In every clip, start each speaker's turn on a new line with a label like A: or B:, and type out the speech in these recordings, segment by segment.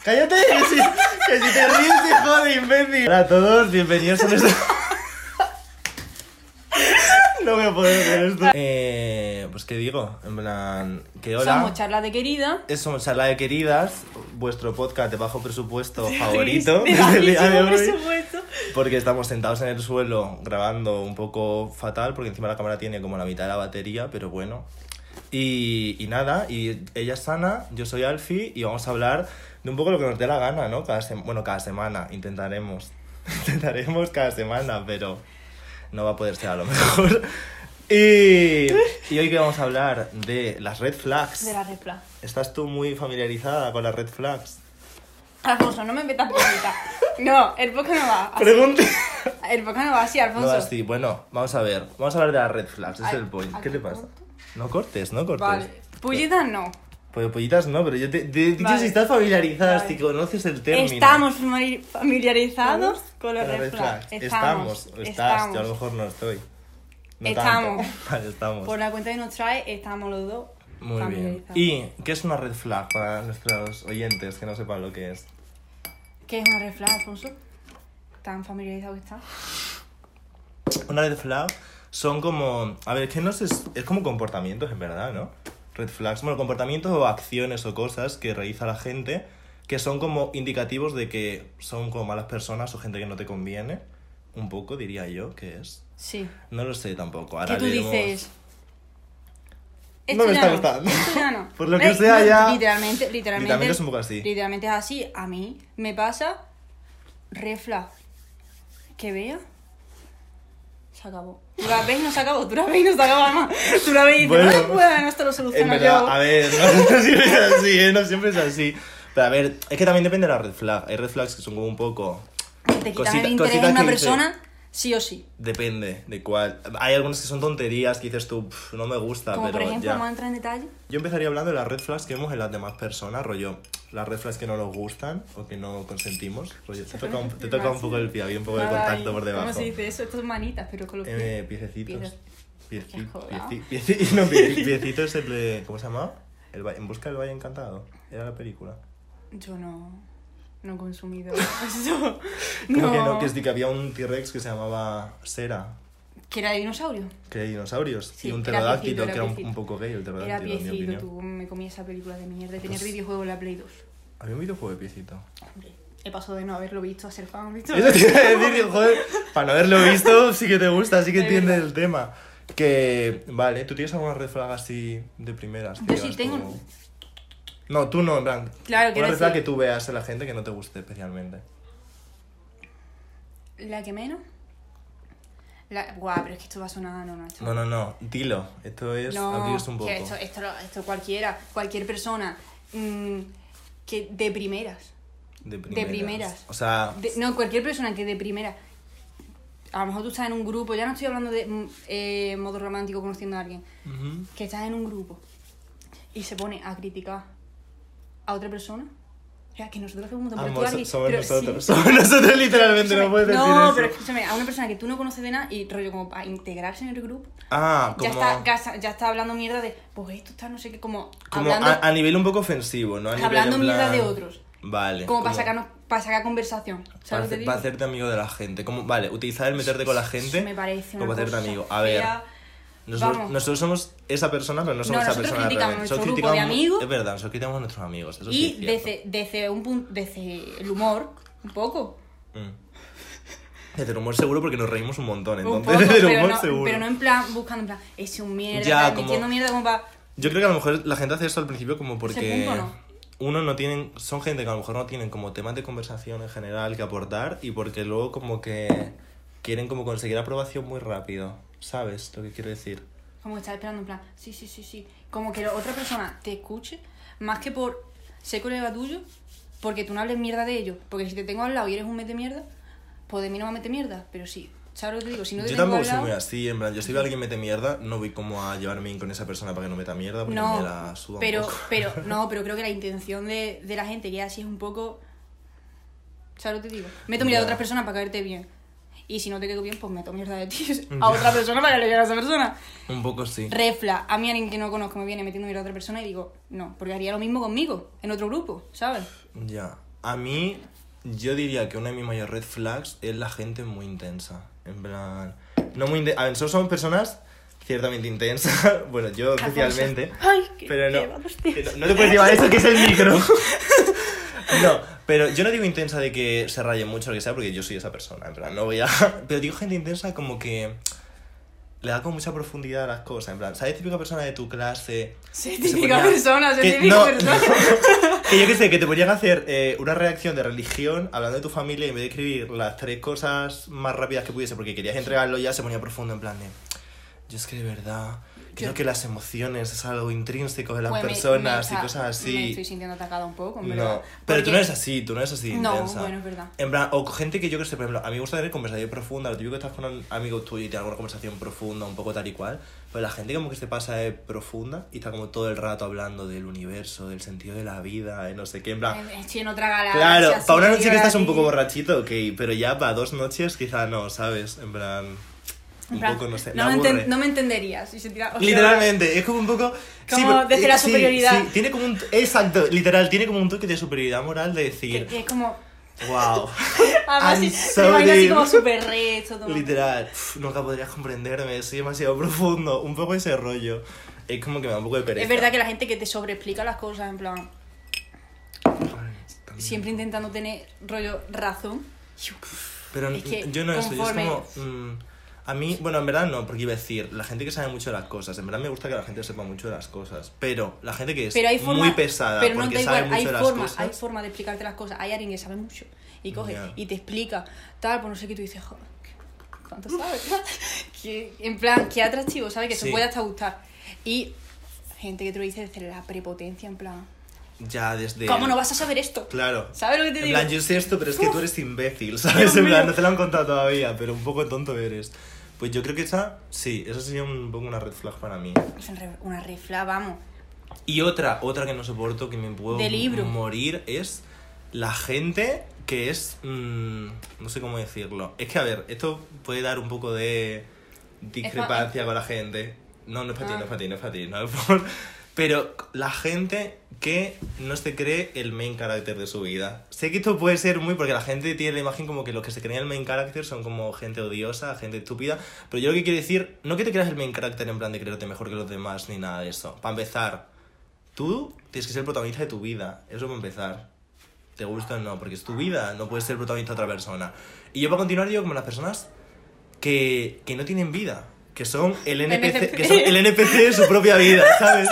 A: ¡Cállate! Que si te ríes te jode, imbécil. Hola a todos, bienvenidos a nuestro... No voy a poder hacer esto. Pues qué digo, en plan, que hola.
B: Somos Charla de Querida.
A: Somos Charla de Queridas, vuestro podcast de bajo presupuesto favorito
B: De
A: desde el día de hoy.
B: presupuesto.
A: Porque estamos sentados en el suelo grabando un poco fatal, porque encima la cámara tiene como la mitad de la batería, pero bueno. Y nada, y ella es Ana, yo soy Alfie, y vamos a hablar de un poco lo que nos dé la gana, ¿no? Cada semana, intentaremos cada semana, pero no va a poder ser a lo mejor. Y hoy que vamos a hablar de las red flags.
B: De la red flag.
A: ¿Estás tú muy familiarizada con las red flags?
B: Alfonso, no me metas preguntas. No, el podcast no va así.
A: Pregunte.
B: El podcast no va así, Alfonso.
A: No, así. Bueno, vamos a ver. Vamos a hablar de las red flags, ese es
B: Ay,
A: el point.
B: ay,
A: ¿Qué te pasa?
B: ¿corto?
A: No cortes.
B: Vale. Pullitas no.
A: Pues pollitas no, pero yo te he dicho
B: Vale.
A: si estás familiarizada,
B: Vale.
A: si conoces el término.
B: Estamos familiarizados con los
A: Con las
B: red flags.
A: Estamos. Yo a lo mejor no estoy. No
B: Estamos.
A: tanto. Vale, estamos.
B: Por la cuenta que nos trae, estamos los dos
A: Muy bien.
B: familiarizados.
A: ¿Y qué es una red flag para nuestros oyentes que no sepan lo que es?
B: ¿Qué es una red flag, Alfonso? ¿Tan familiarizado que está?
A: Una red flag son como... A ver, que no sé, es como comportamientos en verdad, ¿no? Red flags, bueno, comportamientos o acciones o cosas que realiza la gente que son como indicativos de que son como malas personas o gente que no te conviene. Un poco, diría yo, que es.
B: Sí.
A: No lo sé tampoco.
B: ¿Qué
A: Ahora
B: tú
A: leeremos-
B: dices?
A: No me
B: ya
A: está gustando.
B: Esto ya no.
A: Por lo que sea, ya-
B: Literalmente
A: Literalmente es un poco así.
B: Literalmente es así. A mí me pasa red flag. Que vea. Se acabó. Tú la ves y no se acabó. Tú la ves y no se acabó, además. Tú la ves y dices,
A: Bueno,
B: bueno, esto lo
A: En
B: soluciono
A: verdad,
B: yo.
A: a ver, no siempre es así, ¿eh? No siempre es así. Pero a ver, es que también depende de la red flag. Hay red flags que son como un poco...
B: Te quitan el interés
A: cositas
B: en una
A: que dices-
B: persona, sí o sí.
A: Depende de cuál. Hay algunas que son tonterías que dices tú, "Pff, no me gusta",
B: Como
A: pero
B: por ejemplo,
A: ya.
B: vamos a entrar en detalle.
A: Yo empezaría hablando de las red flags que vemos en las demás personas, rollo. Las red flags que no nos gustan o que no consentimos. Rollo, te toca un poco el pie, había un poco de contacto por debajo.
B: ¿Cómo se dice eso? Esto es manitas, pero con los pies.
A: Piececitos.
B: Qué jodado.
A: Piecito es el de... ¿Cómo se llama? En busca del Valle Encantado. Era la película.
B: Yo no he consumido eso.
A: ¿Cómo que no? Que es de que había un T-Rex que se llamaba Sera.
B: ¿Que era de dinosaurio?
A: Que hay dinosaurios.
B: Sí,
A: y un
B: era
A: pterodáctilo
B: piecito,
A: que
B: era
A: era un
B: piecito.
A: poco gay el
B: Era
A: pterodáctilo, en mi
B: piecito,
A: opinión.
B: tú me comí esa película de mierda de tener
A: Pues-
B: videojuego en la Play 2.
A: Había un videojuego de piecito.
B: Hombre, he pasado de no haberlo visto a ser fan, ¿visto?
A: Eso te iba a decir, joder, para no haberlo visto, sí que te gusta, sí que
B: Es
A: entiendes
B: verdad.
A: el tema. Que, vale, ¿tú tienes alguna red flag así de primeras? que
B: Yo sí
A: digas
B: tengo.
A: como- No, tú no, en plan.
B: Claro,
A: una
B: quiero
A: red flag
B: decir-
A: que tú veas en la gente que no te guste especialmente.
B: ¿La que menos? Guau, pero es que esto va a sonar... No, esto...
A: No, dilo. Esto es abrirse un poco.
B: que esto cualquier persona que de primeras.
A: De
B: primeras.
A: O sea,
B: No, cualquier persona que de primera. A lo mejor tú estás en un grupo, ya no estoy hablando de modo romántico conociendo a alguien,
A: ujú.
B: que estás en un grupo y se pone a criticar a otra persona. O sea, que nosotros hacemos un montón, pero tú a alguien-
A: Somos
B: pero
A: nosotros.
B: sí.
A: Somos nosotros literalmente,
B: Escúchame,
A: no puedes decir
B: no,
A: eso.
B: pero escúchame, a una persona que tú no conoces de nada y rollo como para integrarse en el grupo,
A: Ah, como...
B: ya está hablando mierda de, pues esto está no sé qué, como
A: Como
B: hablando,
A: a nivel un poco ofensivo, ¿no? A nivel
B: hablando
A: en
B: mierda
A: plan-
B: de otros.
A: Vale.
B: Como para sacar conversación. ¿Sabes lo que te digo?
A: Para hacerte amigo de la gente. Como, vale, utilizar el meterte con la gente
B: Eso me parece una
A: como para hacerte
B: cosa
A: amigo. A ver,
B: fea.
A: nosotros
B: Vamos.
A: somos esa persona, pero no somos
B: No,
A: esa
B: nosotros
A: persona
B: criticamos
A: realmente.
B: nuestro
A: Nosotros
B: grupo de
A: criticamos-
B: amigos.
A: Es verdad, nosotros criticamos a nuestros amigos. Eso sí
B: Y
A: es cierto.
B: desde el humor, un poco.
A: Desde el humor seguro porque nos reímos un montón.
B: Un
A: Entonces,
B: poco,
A: desde el
B: pero
A: humor
B: no,
A: seguro.
B: pero no en plan, buscando en plan, es un mierda,
A: Ya,
B: tal,
A: como-
B: metiendo mierda como para...
A: Yo creo que a lo mejor la gente hace eso al principio como porque...
B: punto no.
A: Uno no tienen... Son gente que a lo mejor no tienen como temas de conversación en general que aportar y porque luego como que quieren como conseguir aprobación muy rápido. ¿Sabes lo que quiero decir?
B: Como que estás esperando en plan, sí. Como que la otra persona te escuche, más que por ser colega tuyo, porque tú no hables mierda de ellos. Porque si te tengo al lado y eres un mete mierda, pues de mí no me mete mierda. Pero sí, ¿sabes lo que te digo? Si no te
A: Yo
B: tengo
A: tampoco
B: al
A: soy
B: lado...
A: muy así, en plan, yo si veo a alguien mete mierda, no voy como a llevarme bien con esa persona para que no meta mierda porque
B: No,
A: me la suda un
B: pero
A: poco.
B: pero creo que la intención de la gente que es así es un poco... ¿Sabes lo que te digo? Meto mierda a
A: Ya.
B: otras personas para caerte bien. Y si no te quedo bien, pues meto mierda de ti a otra persona para que le llegue a esa persona.
A: Un poco sí.
B: Refla, a mí alguien que no conozco me viene metiendo mierda a otra persona y digo, no, porque haría lo mismo conmigo, en otro grupo, ¿sabes?
A: Ya. A mí, yo diría que una de mis mayores red flags es la gente muy intensa. En plan... No muy a ver, nosotros somos personas ciertamente intensas. Bueno, yo especialmente.
B: Ay,
A: pero no te puedes llevar eso, que es el micro. No, pero yo no digo intensa de que se raye mucho o lo que sea, porque yo soy esa persona. En plan, no voy a... Pero digo gente intensa como que... Le da como mucha profundidad a las cosas, en plan, ¿sabes? Típica persona de tu clase...
B: Sí, típica persona,
A: que yo qué sé, que te podrían hacer una reacción de religión hablando de tu familia y en vez de escribir las 3 cosas más rápidas que pudiese porque querías entregarlo ya, se ponía profundo en plan de... Yo es que de verdad... Creo que las emociones es algo intrínseco de las personas y cosas así.
B: Me estoy sintiendo atacada un poco, en
A: No,
B: verdad.
A: pero tú no eres así de
B: no,
A: intensa.
B: bueno, es verdad.
A: En plan, o gente que yo que sé, por ejemplo, a mí me gusta tener conversación profunda, lo típico que estás con un amigo tuyo y tienes alguna conversación profunda, un poco tal y cual, pero la gente como que se pasa de profunda y está como todo el rato hablando del universo, del sentido de la vida, de no sé qué, en plan...
B: Estoy en otra galaxia.
A: Claro,
B: así,
A: para una noche que estás un poco borrachito, ok, pero ya para 2 noches quizá no, ¿sabes? En plan... Un poco, no sé,
B: no me entenderías si se tira, o sea,
A: literalmente, es como un poco...
B: Como desde la superioridad.
A: Sí, tiene como un... Exacto, literal, tiene como un toque de superioridad moral de decir...
B: Que es como...
A: Wow.
B: Además,
A: I'm
B: sí,
A: so
B: me imagino así
A: deep.
B: como súper recho, todo.
A: Literal, nunca podrías comprenderme, soy demasiado profundo, un poco ese rollo. Es como que me da un poco de pereza.
B: Es verdad que la gente que te sobreexplica las cosas, en plan...
A: Ay,
B: siempre intentando tener rollo razón.
A: Pero
B: es que
A: yo no eso, yo es
B: conforme...
A: como... a mí, bueno, en verdad no, porque iba a decir, la gente que sabe mucho de las cosas, en verdad me gusta que la gente sepa mucho de las cosas, pero la gente que es muy pesada
B: pero
A: porque
B: no
A: sabe
B: igual,
A: mucho de las cosas...
B: hay forma de explicarte las cosas, hay alguien que sabe mucho y coge
A: Yeah.
B: y te explica, tal, pues no sé qué, tú dices, joder, ¿cuánto sabes? Que, en plan, qué atractivo, ¿sabes? Que
A: Sí.
B: te puede hasta gustar. Y gente que te lo dice desde la prepotencia, en plan...
A: Ya, desde...
B: ¿Cómo no vas a saber esto?
A: Claro.
B: ¿Sabes lo que te
A: En
B: digo?
A: plan, yo sé esto, pero es que tú eres imbécil, ¿sabes?
B: Dios
A: En plan,
B: mío.
A: no te lo han contado todavía, pero un poco tonto eres. Pues yo creo que esa, sí, esa sería un poco una red flag para mí.
B: Es una refla, vamos.
A: Y otra que no soporto, que me puedo
B: De libro.
A: morir, es la gente que es... no sé cómo decirlo. Es que, a ver, esto puede dar un poco de discrepancia con la gente. No es para ti, no es para ti, no es para ti. No es por... Pero la gente que no se cree el main character de su vida. Sé que esto puede ser muy... Porque la gente tiene la imagen como que los que se creen el main character son como gente odiosa, gente estúpida. Pero yo lo que quiero decir, no que te creas el main character en plan de creerte mejor que los demás ni nada de eso. Para empezar, tú tienes que ser el protagonista de tu vida. Eso para empezar. ¿Te gusta o no? Porque es tu vida, no puedes ser el protagonista de otra persona. Y yo para continuar digo como las personas que no tienen vida. Que son el NPC, que son el NPC de su propia vida, ¿sabes?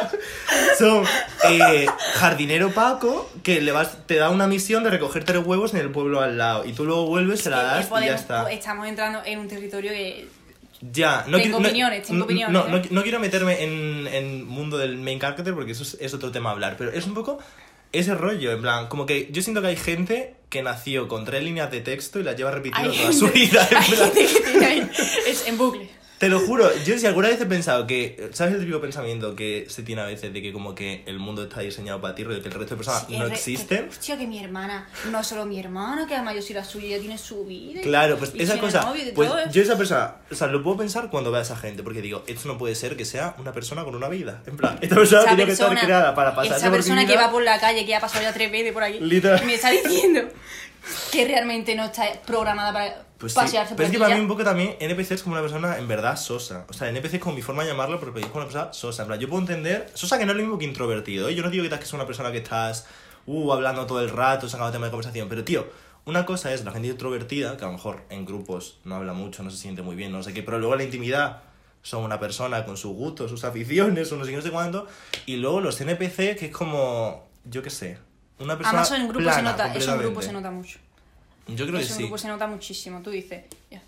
A: Son jardinero Paco que te da una misión de recoger 3 huevos en el pueblo al lado y tú luego vuelves, se la das y ya está.
B: Estamos entrando en un territorio que...
A: Ya, no
B: tengo opiniones.
A: No quiero meterme en mundo del main character porque eso es otro tema a hablar, pero es un poco ese rollo, en plan, como que yo siento que hay gente que nació con 3 líneas de texto y las lleva repitiendo toda su vida, en
B: Hay
A: plan.
B: gente que tiene ahí, es en bucle.
A: Te lo juro, yo si alguna vez he pensado que... ¿Sabes el típico pensamiento que se tiene a veces de que como que el mundo está diseñado para ti, rollo, que el resto de personas no existen?
B: Hostia, que mi hermana, no solo mi hermana, que además yo soy la suya, ella tiene su vida.
A: Claro, pues
B: y
A: esa
B: tiene
A: cosa...
B: novio y de
A: Pues
B: todo eso.
A: yo esa persona... O sea, lo puedo pensar cuando veo a esa gente, porque digo, esto no puede ser que sea una persona con una vida. En plan, esta persona
B: Esa
A: tiene que estar
B: persona-
A: creada para pasarse
B: Esa
A: por
B: persona
A: su
B: que
A: vida.
B: va por la calle, que ha pasado ya 3 veces por aquí,
A: Literal.
B: me está diciendo que realmente no está programada para
A: Pues sí,
B: pasearse por
A: pero es que
B: aquí
A: para mí
B: ya.
A: un poco también NPC es como una persona en verdad sosa. O sea, NPC es como mi forma de llamarlo, pero es como una persona sosa. En plan, yo puedo entender... Sosa que no es lo mismo que introvertido, ¿eh? Yo no digo que es una persona que estás hablando todo el rato, sacando tema de conversación. Pero, tío, una cosa es la gente introvertida, que a lo mejor en grupos no habla mucho, no se siente muy bien, no sé qué, pero luego en la intimidad son una persona con sus gustos, sus aficiones, no sé qué, no sé cuánto. Y luego los NPC, que es como... Yo qué sé. Una persona
B: Además, en grupo
A: plana,
B: se nota, eso en grupo
A: completamente.
B: se nota mucho.
A: Yo creo que
B: Eso en
A: sí.
B: grupo se nota muchísimo, tú dices. Ya.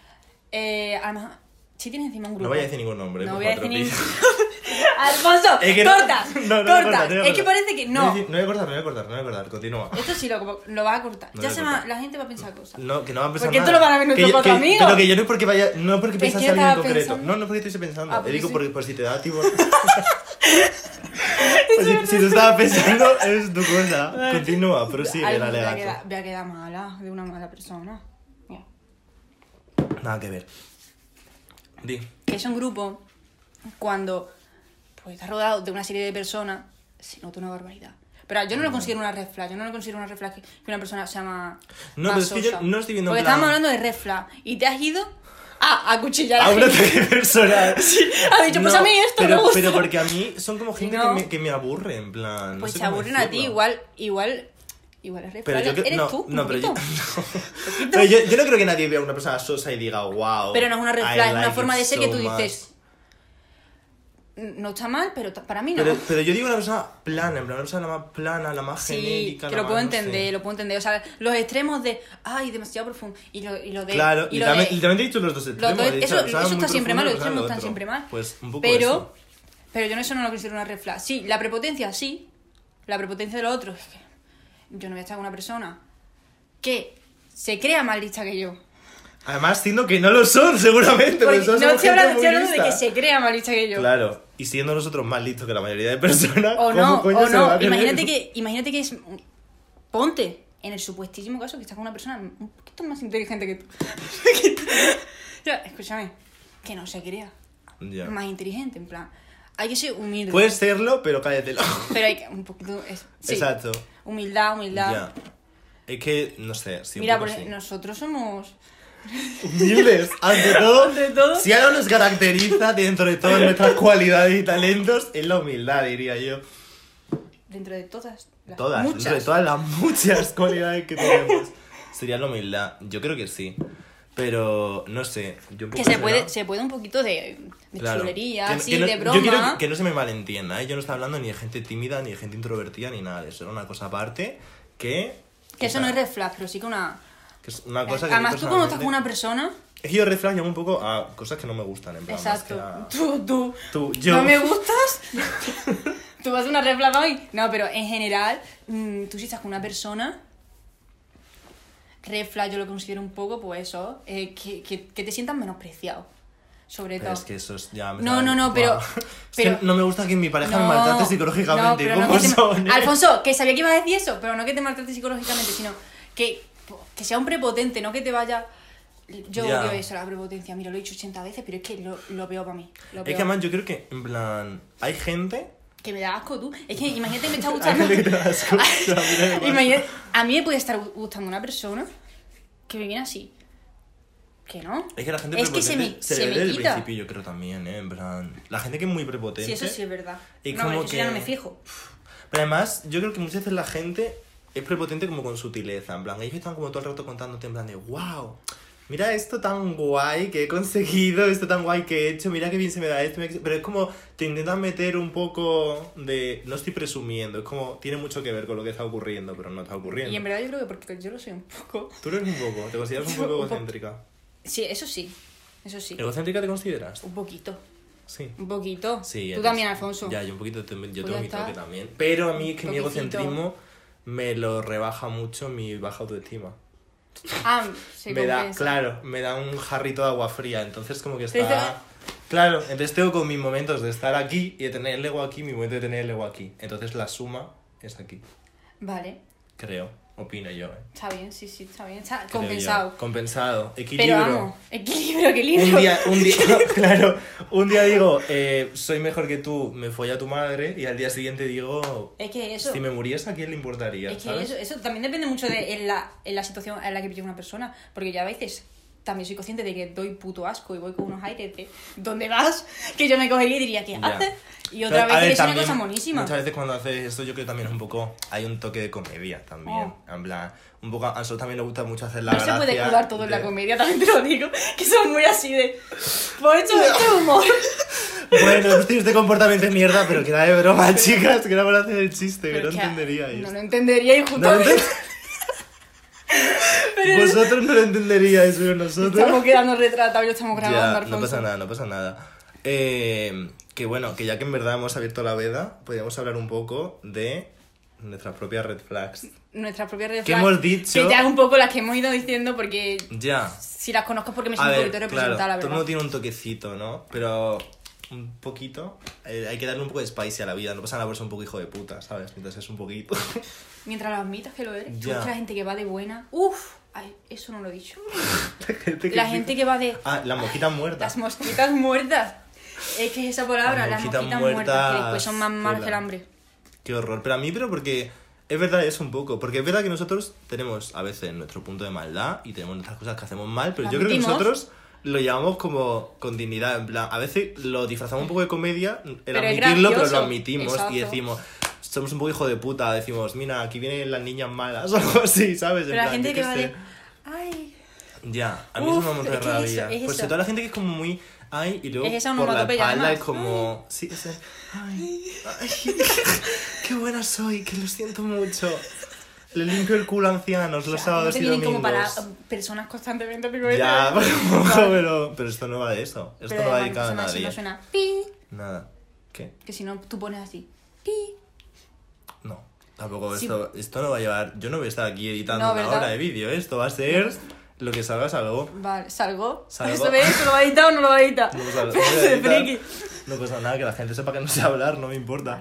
B: Además, si tienes encima un grupo.
A: No voy a decir ningún nombre.
B: No
A: por
B: voy a
A: cuatro
B: decir
A: pillas.
B: Alfonso,
A: Es que
B: cortas,
A: no voy a
B: cortas.
A: cortar, no voy a
B: Es que
A: cortar.
B: parece que no.
A: No voy a cortar, continúa.
B: Esto sí lo vas a cortar.
A: No
B: Ya
A: voy a
B: se
A: cortar.
B: va, la gente va a pensar cosas.
A: No, que no va a pensar
B: Porque
A: nada.
B: esto lo van a ver nuestros cuatro amigos.
A: Pero que yo no es porque vaya, no es porque
B: Es que
A: pensase
B: yo
A: a alguien en
B: estaba
A: concreto.
B: pensando-
A: No es porque estoy pensando.
B: Ah, pues
A: digo
B: sí.
A: por si te da tipo. Pues si tú estabas pensando, es tu cosa. Continúa, prosigue el alegato.
B: Voy a quedar mala, de una mala persona. Mira.
A: Nada que ver. Di.
B: Que es un grupo, cuando pues está rodeado de una serie de personas, se nota una barbaridad. Pero yo no lo considero una red flag. Yo no lo considero una red flag que una persona sea más.
A: No,
B: más
A: pero es que yo
B: sosa.
A: no estoy viendo
B: Porque
A: en plan...
B: estábamos hablando de red flag. Y te has ido a cuchillar
A: A
B: a
A: un
B: gente.
A: ataque personal.
B: Ha dicho, pues
A: No,
B: a mí esto
A: pero,
B: me gusta.
A: Pero porque a mí son como gente
B: No.
A: que me aburre, en plan... no
B: Pues
A: sé
B: te
A: cómo
B: aburren a ti,
A: decirlo.
B: igual es red
A: Pero
B: flag.
A: yo
B: Eres
A: no,
B: tú,
A: no, pero yo,
B: poquito.
A: pero yo no creo que nadie vea a una persona sosa y diga, wow.
B: Pero no es una red
A: I
B: flag, es una
A: like
B: forma
A: it
B: de ser
A: so
B: que tú
A: much".
B: dices. No está mal, pero para mí no.
A: Pero yo digo una persona plana, en plan, una persona la más plana, la más
B: Sí,
A: genérica.
B: que
A: la
B: lo puedo
A: más, no sé.
B: entender, lo puedo entender. O sea, los extremos de, ay, demasiado profundo. Y lo de.
A: Claro,
B: y lo de,
A: literalmente he dicho los dos extremos.
B: dos-
A: he dicho,
B: eso
A: la persona
B: eso
A: muy
B: está siempre
A: profunda,
B: mal, los
A: la persona
B: extremos
A: lo
B: están
A: otro.
B: siempre mal.
A: Pues un poco
B: pero,
A: eso.
B: pero yo eso no lo considero una red flag. Sí, la prepotencia, sí. La prepotencia de los otros. Es que yo no voy a estar con una persona que se crea más lista que yo.
A: Además, siendo que no lo son, seguramente.
B: Porque
A: Porque
B: no
A: somos
B: estoy
A: gente
B: hablando,
A: muy
B: estoy hablando de que
A: lista.
B: se crea más lista que yo.
A: Claro, y siendo nosotros más listos que la mayoría de personas,
B: O
A: ¿cómo
B: no,
A: coño
B: o
A: se va
B: no.
A: a creer?
B: Imagínate que es. Ponte en el supuestísimo caso que estás con una persona un poquito más inteligente que tú. Ya, escúchame, que no se crea
A: Ya.
B: más inteligente, en plan. Hay que ser humilde.
A: Puedes serlo, pero cállatelo.
B: Pero hay que un poquito. Sí,
A: Exacto.
B: humildad.
A: Ya. Es que, no sé, sí, un
B: Mira,
A: poco
B: porque
A: sí.
B: nosotros somos.
A: Humildes, ante todo.
B: Ante todo.
A: Si algo nos caracteriza dentro de todas nuestras cualidades y talentos, es la humildad, diría yo.
B: Dentro de todas. Las
A: Todas,
B: muchas.
A: dentro de todas las muchas cualidades que tenemos. Sería la humildad. Yo creo que sí. Pero, no sé. Yo un poco
B: Que
A: será-
B: se puede un poquito de
A: Claro.
B: chulería,
A: Que-
B: así,
A: que no-
B: de
A: Yo quiero
B: broma.
A: que no se me malentienda, ¿eh? Yo no estoy hablando ni de gente tímida, ni de gente introvertida, ni nada de eso. Era una cosa aparte que...
B: Que eso no es red flag, pero sí que una.
A: Que es una cosa que
B: Además,
A: yo
B: tú cuando estás
A: personalmente-
B: con una persona.
A: Es que yo red flag llamo un poco a cosas que no me gustan, en plan. más que
B: Exacto.
A: a-
B: Tú.
A: yo.
B: ¿No me gustas? ¿Tú vas a una red flag hoy? No, pero en general, tú si estás con una persona, red flag yo lo considero un poco, pues eso, que te sientas menospreciado. Sobre
A: Pero
B: todo.
A: es que eso es ya...
B: No, pero-
A: Buah. Es
B: pero-
A: que no me gusta que mi pareja me maltrate psicológicamente.
B: pero
A: ¿Cómo
B: no que te-
A: son?
B: Alfonso, que sabía que ibas a decir eso, pero no que te maltrate psicológicamente, sino que sea un prepotente, no que te vaya... Yo
A: Ya.
B: odio eso, la prepotencia. Mira, lo he dicho 80 veces, pero es que lo peor para mí. Lo
A: Es
B: peor.
A: que además yo creo que, en plan, hay gente...
B: Que me da asco tú. Es que imagínate, me está
A: Hay
B: gustando.
A: gente que te da asco. O sea, mira qué pasa.
B: Imagínate, a mí me puede estar gustando una persona que me viene así. Que no.
A: Es que la gente
B: Es que
A: prepotente
B: se
A: le
B: me
A: ve desde el
B: quita.
A: principio, yo creo también, ¿eh? En plan, la gente que es muy prepotente...
B: Sí, eso sí es verdad.
A: Y
B: No,
A: como
B: eso
A: que...
B: ya no me fijo.
A: Pero además, yo creo que muchas veces la gente es prepotente como con sutileza. En plan, ellos están como todo el rato contándote en plan de wow, mira esto tan guay que he conseguido, esto tan guay que he hecho, mira qué bien se me da esto. Pero es como te intentan meter un poco de... No estoy presumiendo, es como tiene mucho que ver con lo que está ocurriendo, pero no está ocurriendo.
B: Y en verdad yo creo que porque yo lo soy un poco.
A: Tú eres un poco, te consideras un
B: Yo
A: poco
B: un poco.
A: egocéntrica.
B: Sí, eso sí. Eso sí.
A: ¿Egocéntrica te consideras?
B: Un poquito.
A: Sí.
B: Un poquito.
A: Sí,
B: Tú
A: eres-
B: también, Alfonso.
A: Ya, yo un poquito, yo
B: Pues
A: tengo
B: ya
A: mi
B: está.
A: toque también. Pero a mí es que mi
B: Toquecito.
A: egocentrismo me lo rebaja mucho mi baja autoestima.
B: Ah, se
A: Me da,
B: compensa.
A: claro, me da un jarrito de agua fría, entonces como que
B: Pero
A: está... Claro, entonces tengo con mis momentos de estar aquí y de tener el ego aquí, mi momento de tener el ego aquí. Entonces la suma es aquí,
B: Vale.
A: creo, opino yo, ¿eh?
B: Está bien, sí, está bien. Está
A: Creo
B: compensado.
A: yo. Compensado,
B: Pero
A: equilibrio.
B: vamos, equilibrio.
A: Un día, claro, un día digo, soy mejor que tú, me folla a tu madre, y al día siguiente digo,
B: Es que eso.
A: si me muriese, ¿a quién le importaría?
B: Es que
A: ¿sabes?
B: eso también depende mucho de en la situación en la que pille una persona. Porque yo a veces también soy consciente de que doy puto asco y voy con unos aires de ¿dónde vas? Que yo me cogería y diría, ¿qué
A: Ya.
B: haces? Y otra
A: Pero,
B: vez
A: a ver,
B: es una
A: también,
B: cosa monísima.
A: Muchas veces cuando haces esto yo creo que también es un poco... Hay un toque de comedia también.
B: Oh.
A: En plan, un poco... A nosotros también nos gusta mucho hacer la
B: No se
A: gracia
B: puede cuidar todo en la
A: de-
B: comedia, también te lo digo. Que son muy así de. Por esto este humor.
A: Bueno, este comportamiento es mierda, pero que era de broma, chicas. Que era para hacer el chiste, que
B: Pero
A: no
B: es que
A: entenderíais.
B: No lo entendería y
A: ¿No lo
B: justamente.
A: ent- Vosotros no lo entenderíais, pero nosotros...
B: Estamos quedando retratados y lo estamos grabando,
A: Ya,
B: Alfonso.
A: no pasa nada, no pasa nada. Que bueno, que ya que en verdad hemos abierto la veda, podríamos hablar un poco de nuestras propias red flags.
B: Nuestras propias red
A: ¿Qué
B: flags,
A: hemos dicho?
B: Que ya es un poco las que hemos ido diciendo porque
A: Ya.
B: si las conozco es porque me
A: A
B: siento un
A: ver,
B: poquito
A: claro,
B: representada, la
A: todo el
B: verdad.
A: mundo tiene un toquecito, ¿no? Pero un poquito, hay que darle un poco de spicy a la vida. No pasa nada por ser un poco hijo de puta, ¿sabes? Mientras es un poquito.
B: Mientras lo admitas que lo eres. Tú
A: Ya.
B: ves que la gente que va de buena. Uf, ay, eso no lo he dicho.
A: gente
B: La gente que va de.
A: Ah, las mosquitas muertas.
B: Las mosquitas muertas. Es que es esa palabra,
A: Las
B: las
A: mosquitas
B: mosquitas muertas, que
A: muertas,
B: después son más malas
A: tela.
B: que el hambre.
A: Qué horror. Pero a mí, pero porque... Es verdad, es un poco. Porque es verdad que nosotros tenemos a veces nuestro punto de maldad y tenemos nuestras cosas que hacemos mal, pero yo creo que nosotros lo llevamos como con dignidad. En plan, a veces lo disfrazamos un poco de comedia, el
B: Pero es
A: admitirlo, pero lo
B: gracioso.
A: admitimos
B: Exacto.
A: y decimos... Somos un poco hijo de puta, decimos, mira, aquí vienen las niñas malas o algo así, ¿sabes? En
B: Pero la
A: plan,
B: gente
A: yo
B: que
A: qué
B: va
A: sé.
B: de... Ay...
A: Ya, a mí
B: Uf,
A: eso me da un montón de
B: es que
A: rabia.
B: es
A: Pues
B: eso.
A: toda la gente que es como muy... Ay, y luego
B: Es esa
A: por la
B: onomatopeya,
A: espalda
B: además.
A: es como... Sí, ese... Ay, qué buena soy, que lo siento mucho. Le limpio el culo a ancianos los
B: No
A: sábados
B: te
A: y
B: vienen
A: domingos.
B: como para personas constantemente...
A: Ya, pero esto no va de eso. Esto
B: Pero
A: no va
B: además,
A: dedicado a
B: suena así,
A: nadie.
B: no suena pi,
A: Nada. ¿Qué?
B: que si no tú pones así, pi.
A: No. Tampoco
B: Sí.
A: esto no va a llevar... Yo no voy a estar aquí editando
B: No,
A: una
B: ¿verdad?
A: hora de vídeo. Esto va a ser... Lo que salga, salgo.
B: Vale, ¿salgo?
A: Salgo.
B: ¿Eso ves? ¿Se lo va a editar o no lo va a editar?
A: No pasa,
B: De friki.
A: no pasa nada, que la gente sepa que no sé hablar, no me importa.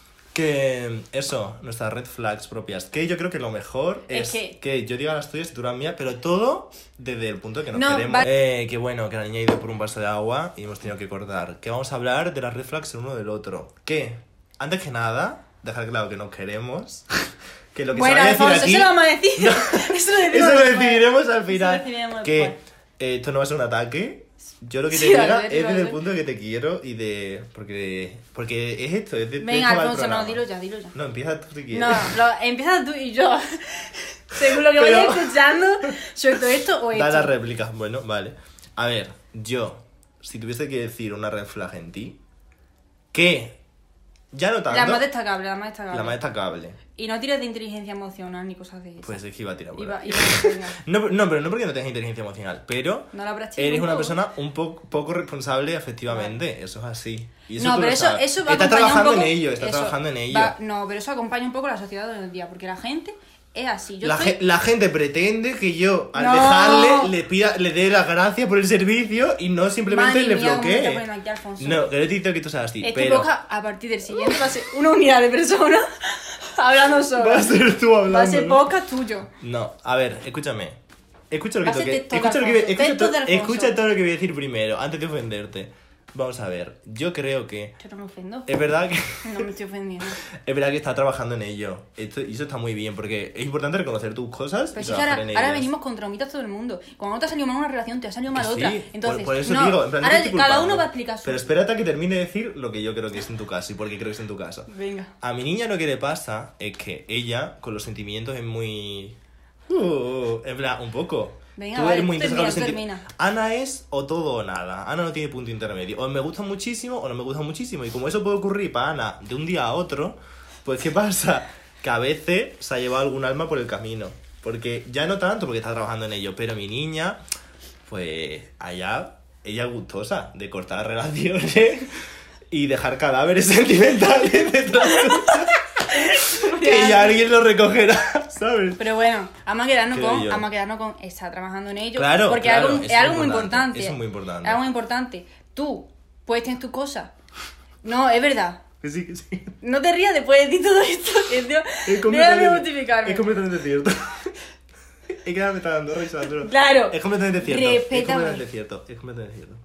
A: Que eso, nuestras red flags propias. Que yo creo que lo mejor es
B: Es
A: que yo diga las tuyas y tú las mías, pero todo desde el punto de que nos
B: No,
A: queremos. Que bueno, que la niña ha ido por un vaso de agua y hemos tenido que cortar. Que vamos a hablar de las red flags el uno del otro. Que, antes que nada, dejar claro que nos queremos. Que lo que
B: Bueno,
A: se va a decir
B: Alfonso,
A: aquí...
B: eso lo vamos a decir. Eso lo decimos
A: Eso lo
B: después.
A: decidiremos al
B: Eso
A: final.
B: lo decidiremos
A: Que
B: después.
A: esto no va a ser un ataque. Yo lo que te
B: Sí,
A: diga
B: vale,
A: es desde
B: vale.
A: el punto de que te quiero y de... Porque es esto, es de
B: Venga,
A: esto va el
B: Alfonso, no,
A: programa.
B: dilo ya, dilo ya.
A: No, empieza tú si quieres.
B: No, empieza tú y yo. Según lo que
A: Pero-
B: vayas escuchando, suelto esto o esto.
A: Da la réplica. Bueno, vale. A ver, yo, si tuviese que decir una red flag en ti, que ya no tanto...
B: La más destacable, la más destacable.
A: la más destacable.
B: Y no tires de inteligencia emocional ni cosas de esas.
A: Pues es que iba a tirar por
B: Iba,
A: ahí.
B: iba a venga.
A: No, pero no porque no tengas inteligencia emocional, pero
B: No la practico
A: eres
B: un
A: una
B: poco.
A: persona un poco responsable efectivamente, eso es así. Y eso
B: No,
A: tú
B: pero
A: lo
B: eso
A: sabes.
B: va
A: Estás
B: acompañado un
A: trabajando
B: poco...
A: en ello, estás
B: eso
A: trabajando en ello.
B: No, pero eso acompaña un poco la sociedad de hoy en día, porque la gente es así. Yo
A: La,
B: estoy...
A: la gente pretende que yo, al
B: No.
A: dejarle, le dé las gracias por el servicio y no simplemente
B: Madre
A: le
B: mía, cómo me está
A: bloquee.
B: poniendo aquí, Alfonso.
A: No, que no te digo que tú seas así,
B: Este
A: pero
B: podcast, a partir del siguiente, va a ser una unidad de personas hablando solo.
A: vas a ser tú hablando.
B: Va a ser
A: ¿no?
B: podcast tuyo.
A: No, a ver, escúchame. Escucha lo que
B: Va a ser
A: toque.
B: TikTok,
A: Escucha, lo que,
B: Alfonso.
A: escucha,
B: Textos de Alfonso.
A: escucha todo lo que voy a decir primero, antes de ofenderte. Vamos a ver, yo creo que
B: Yo no me ofendo.
A: es verdad que
B: No me estoy ofendiendo.
A: es verdad que está trabajando en ello. Y eso está muy bien, porque es importante reconocer tus cosas
B: Pero
A: y
B: si es que
A: trabajar
B: ahora,
A: en
B: ahora
A: ellas.
B: venimos con traumitas todo el mundo. Cuando no te ha salido mal una relación, te ha salido mal
A: Que
B: otra.
A: sí,
B: Entonces,
A: por eso
B: no,
A: digo, en plan, no
B: ahora
A: te estoy
B: cada
A: culpando.
B: uno va a explicar su...
A: Pero espérate a que termine de decir lo que yo creo que es en tu caso y por qué creo que es en tu caso.
B: Venga.
A: A mi niña lo que le pasa es que ella, con los sentimientos, es muy... en plan, un poco.
B: Venga,
A: Tú
B: vale,
A: eres muy
B: tú
A: intensa con los
B: termina,
A: sentimientos. Ana es o todo o nada. Ana no tiene punto intermedio. O me gusta muchísimo o no me gusta muchísimo. Y como eso puede ocurrir para Ana de un día a otro, pues ¿qué pasa? Que a veces se ha llevado algún alma por el camino. Porque ya no tanto porque está trabajando en ello, pero mi niña, pues allá, ella es gustosa de cortar relaciones y dejar cadáveres sentimentales detrás que ya alguien lo recogerá, ¿sabes?
B: Pero bueno, vamos a quedarnos
A: Creo
B: con,
A: yo.
B: vamos a quedarnos con está trabajando en ello.
A: Claro,
B: porque
A: claro,
B: es algo muy importante.
A: eso es muy importante.
B: Es algo muy importante. Tú puedes tener tus cosas. No, es verdad.
A: Que sí, que sí.
B: No te rías después de decir todo esto. Que tío,
A: Es
B: déjame justificarme.
A: Es completamente cierto. Es que ahora me está dando risa, pero...
B: Claro.
A: Es completamente cierto. Es
B: Respétame.
A: completamente cierto. Es completamente cierto.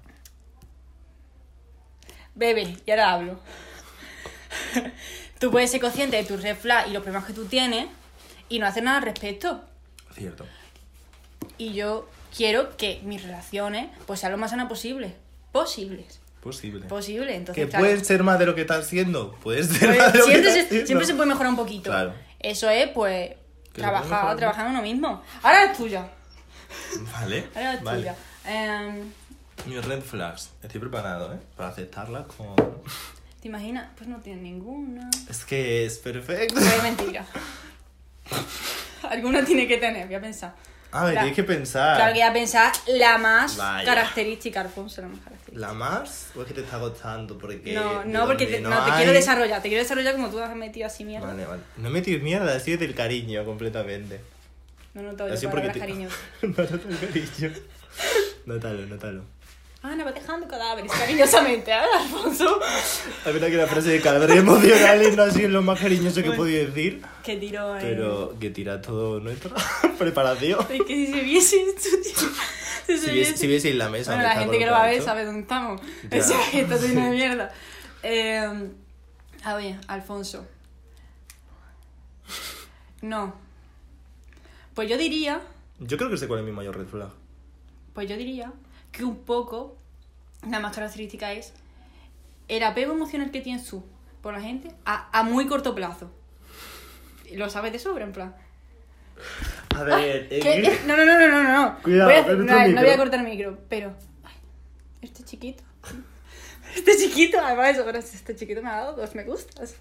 B: Bebe, y ahora hablo. Tú puedes ser consciente de tus red flags y los problemas que tú tienes y no hacer nada al respecto.
A: Cierto.
B: Y yo quiero que mis relaciones pues sean lo más sanas posible. Posible. Entonces,
A: Que
B: claro,
A: puedes ser más de lo que estás siendo. Puedes ser
B: pues,
A: más de lo que
B: siempre,
A: estás
B: se,
A: siendo.
B: siempre se puede mejorar un poquito.
A: Claro.
B: Eso es, pues,
A: Que se puede mejorar.
B: trabajar en uno mismo. Ahora es tuya.
A: Vale.
B: Ahora es
A: Vale.
B: tuya.
A: Mis red flags. Estoy preparado, ¿eh? Para aceptarlas con...
B: ¿Te imaginas? Pues no tienes ninguna.
A: Es que es perfecto.
B: Pues es mentira. Alguna tiene que tener, voy a pensar.
A: A ver,
B: Claro.
A: tienes que pensar.
B: Claro que voy a pensar la más
A: Vaya.
B: característica, Alfonso, la más característica.
A: ¿La más? ¿O es que te está costando? Porque...
B: No, porque te quiero desarrollar. Te quiero desarrollar como tú has metido así mierda.
A: Vale, vale. No he metido mierda, ha sido del cariño completamente.
B: No noto yo
A: Así
B: palabras
A: porque
B: cariño.
A: No noto el cariño. Nótalo.
B: Ana va dejando cadáveres cariñosamente, ¿eh, Alfonso?
A: La verdad que la frase de cadáveres emocionales no ha sido lo más cariñoso que he podido decir.
B: Que tiro
A: Pero que tira todo nuestra preparación.
B: Es que si se viese esto, tío.
A: Si vieseis la mesa.
B: Bueno,
A: donde
B: la
A: está
B: gente que lo va a ver
A: colocado
B: sabe dónde estamos.
A: Ya.
B: O sea, que está lleno de mierda. A ver, Alfonso. No. Pues yo diría
A: Yo creo que sé cuál es mi mayor red flag.
B: que un poco la más característica es el apego emocional que tienes tú por la gente a muy corto plazo. Lo sabes de sobra, en plan.
A: A ver,
B: No.
A: Cuidado,
B: Voy a
A: con
B: no,
A: nuestro
B: no
A: micro.
B: voy a cortar el micro, pero... ay, este chiquito, además, ahora este chiquito me ha dado 2 me gustas.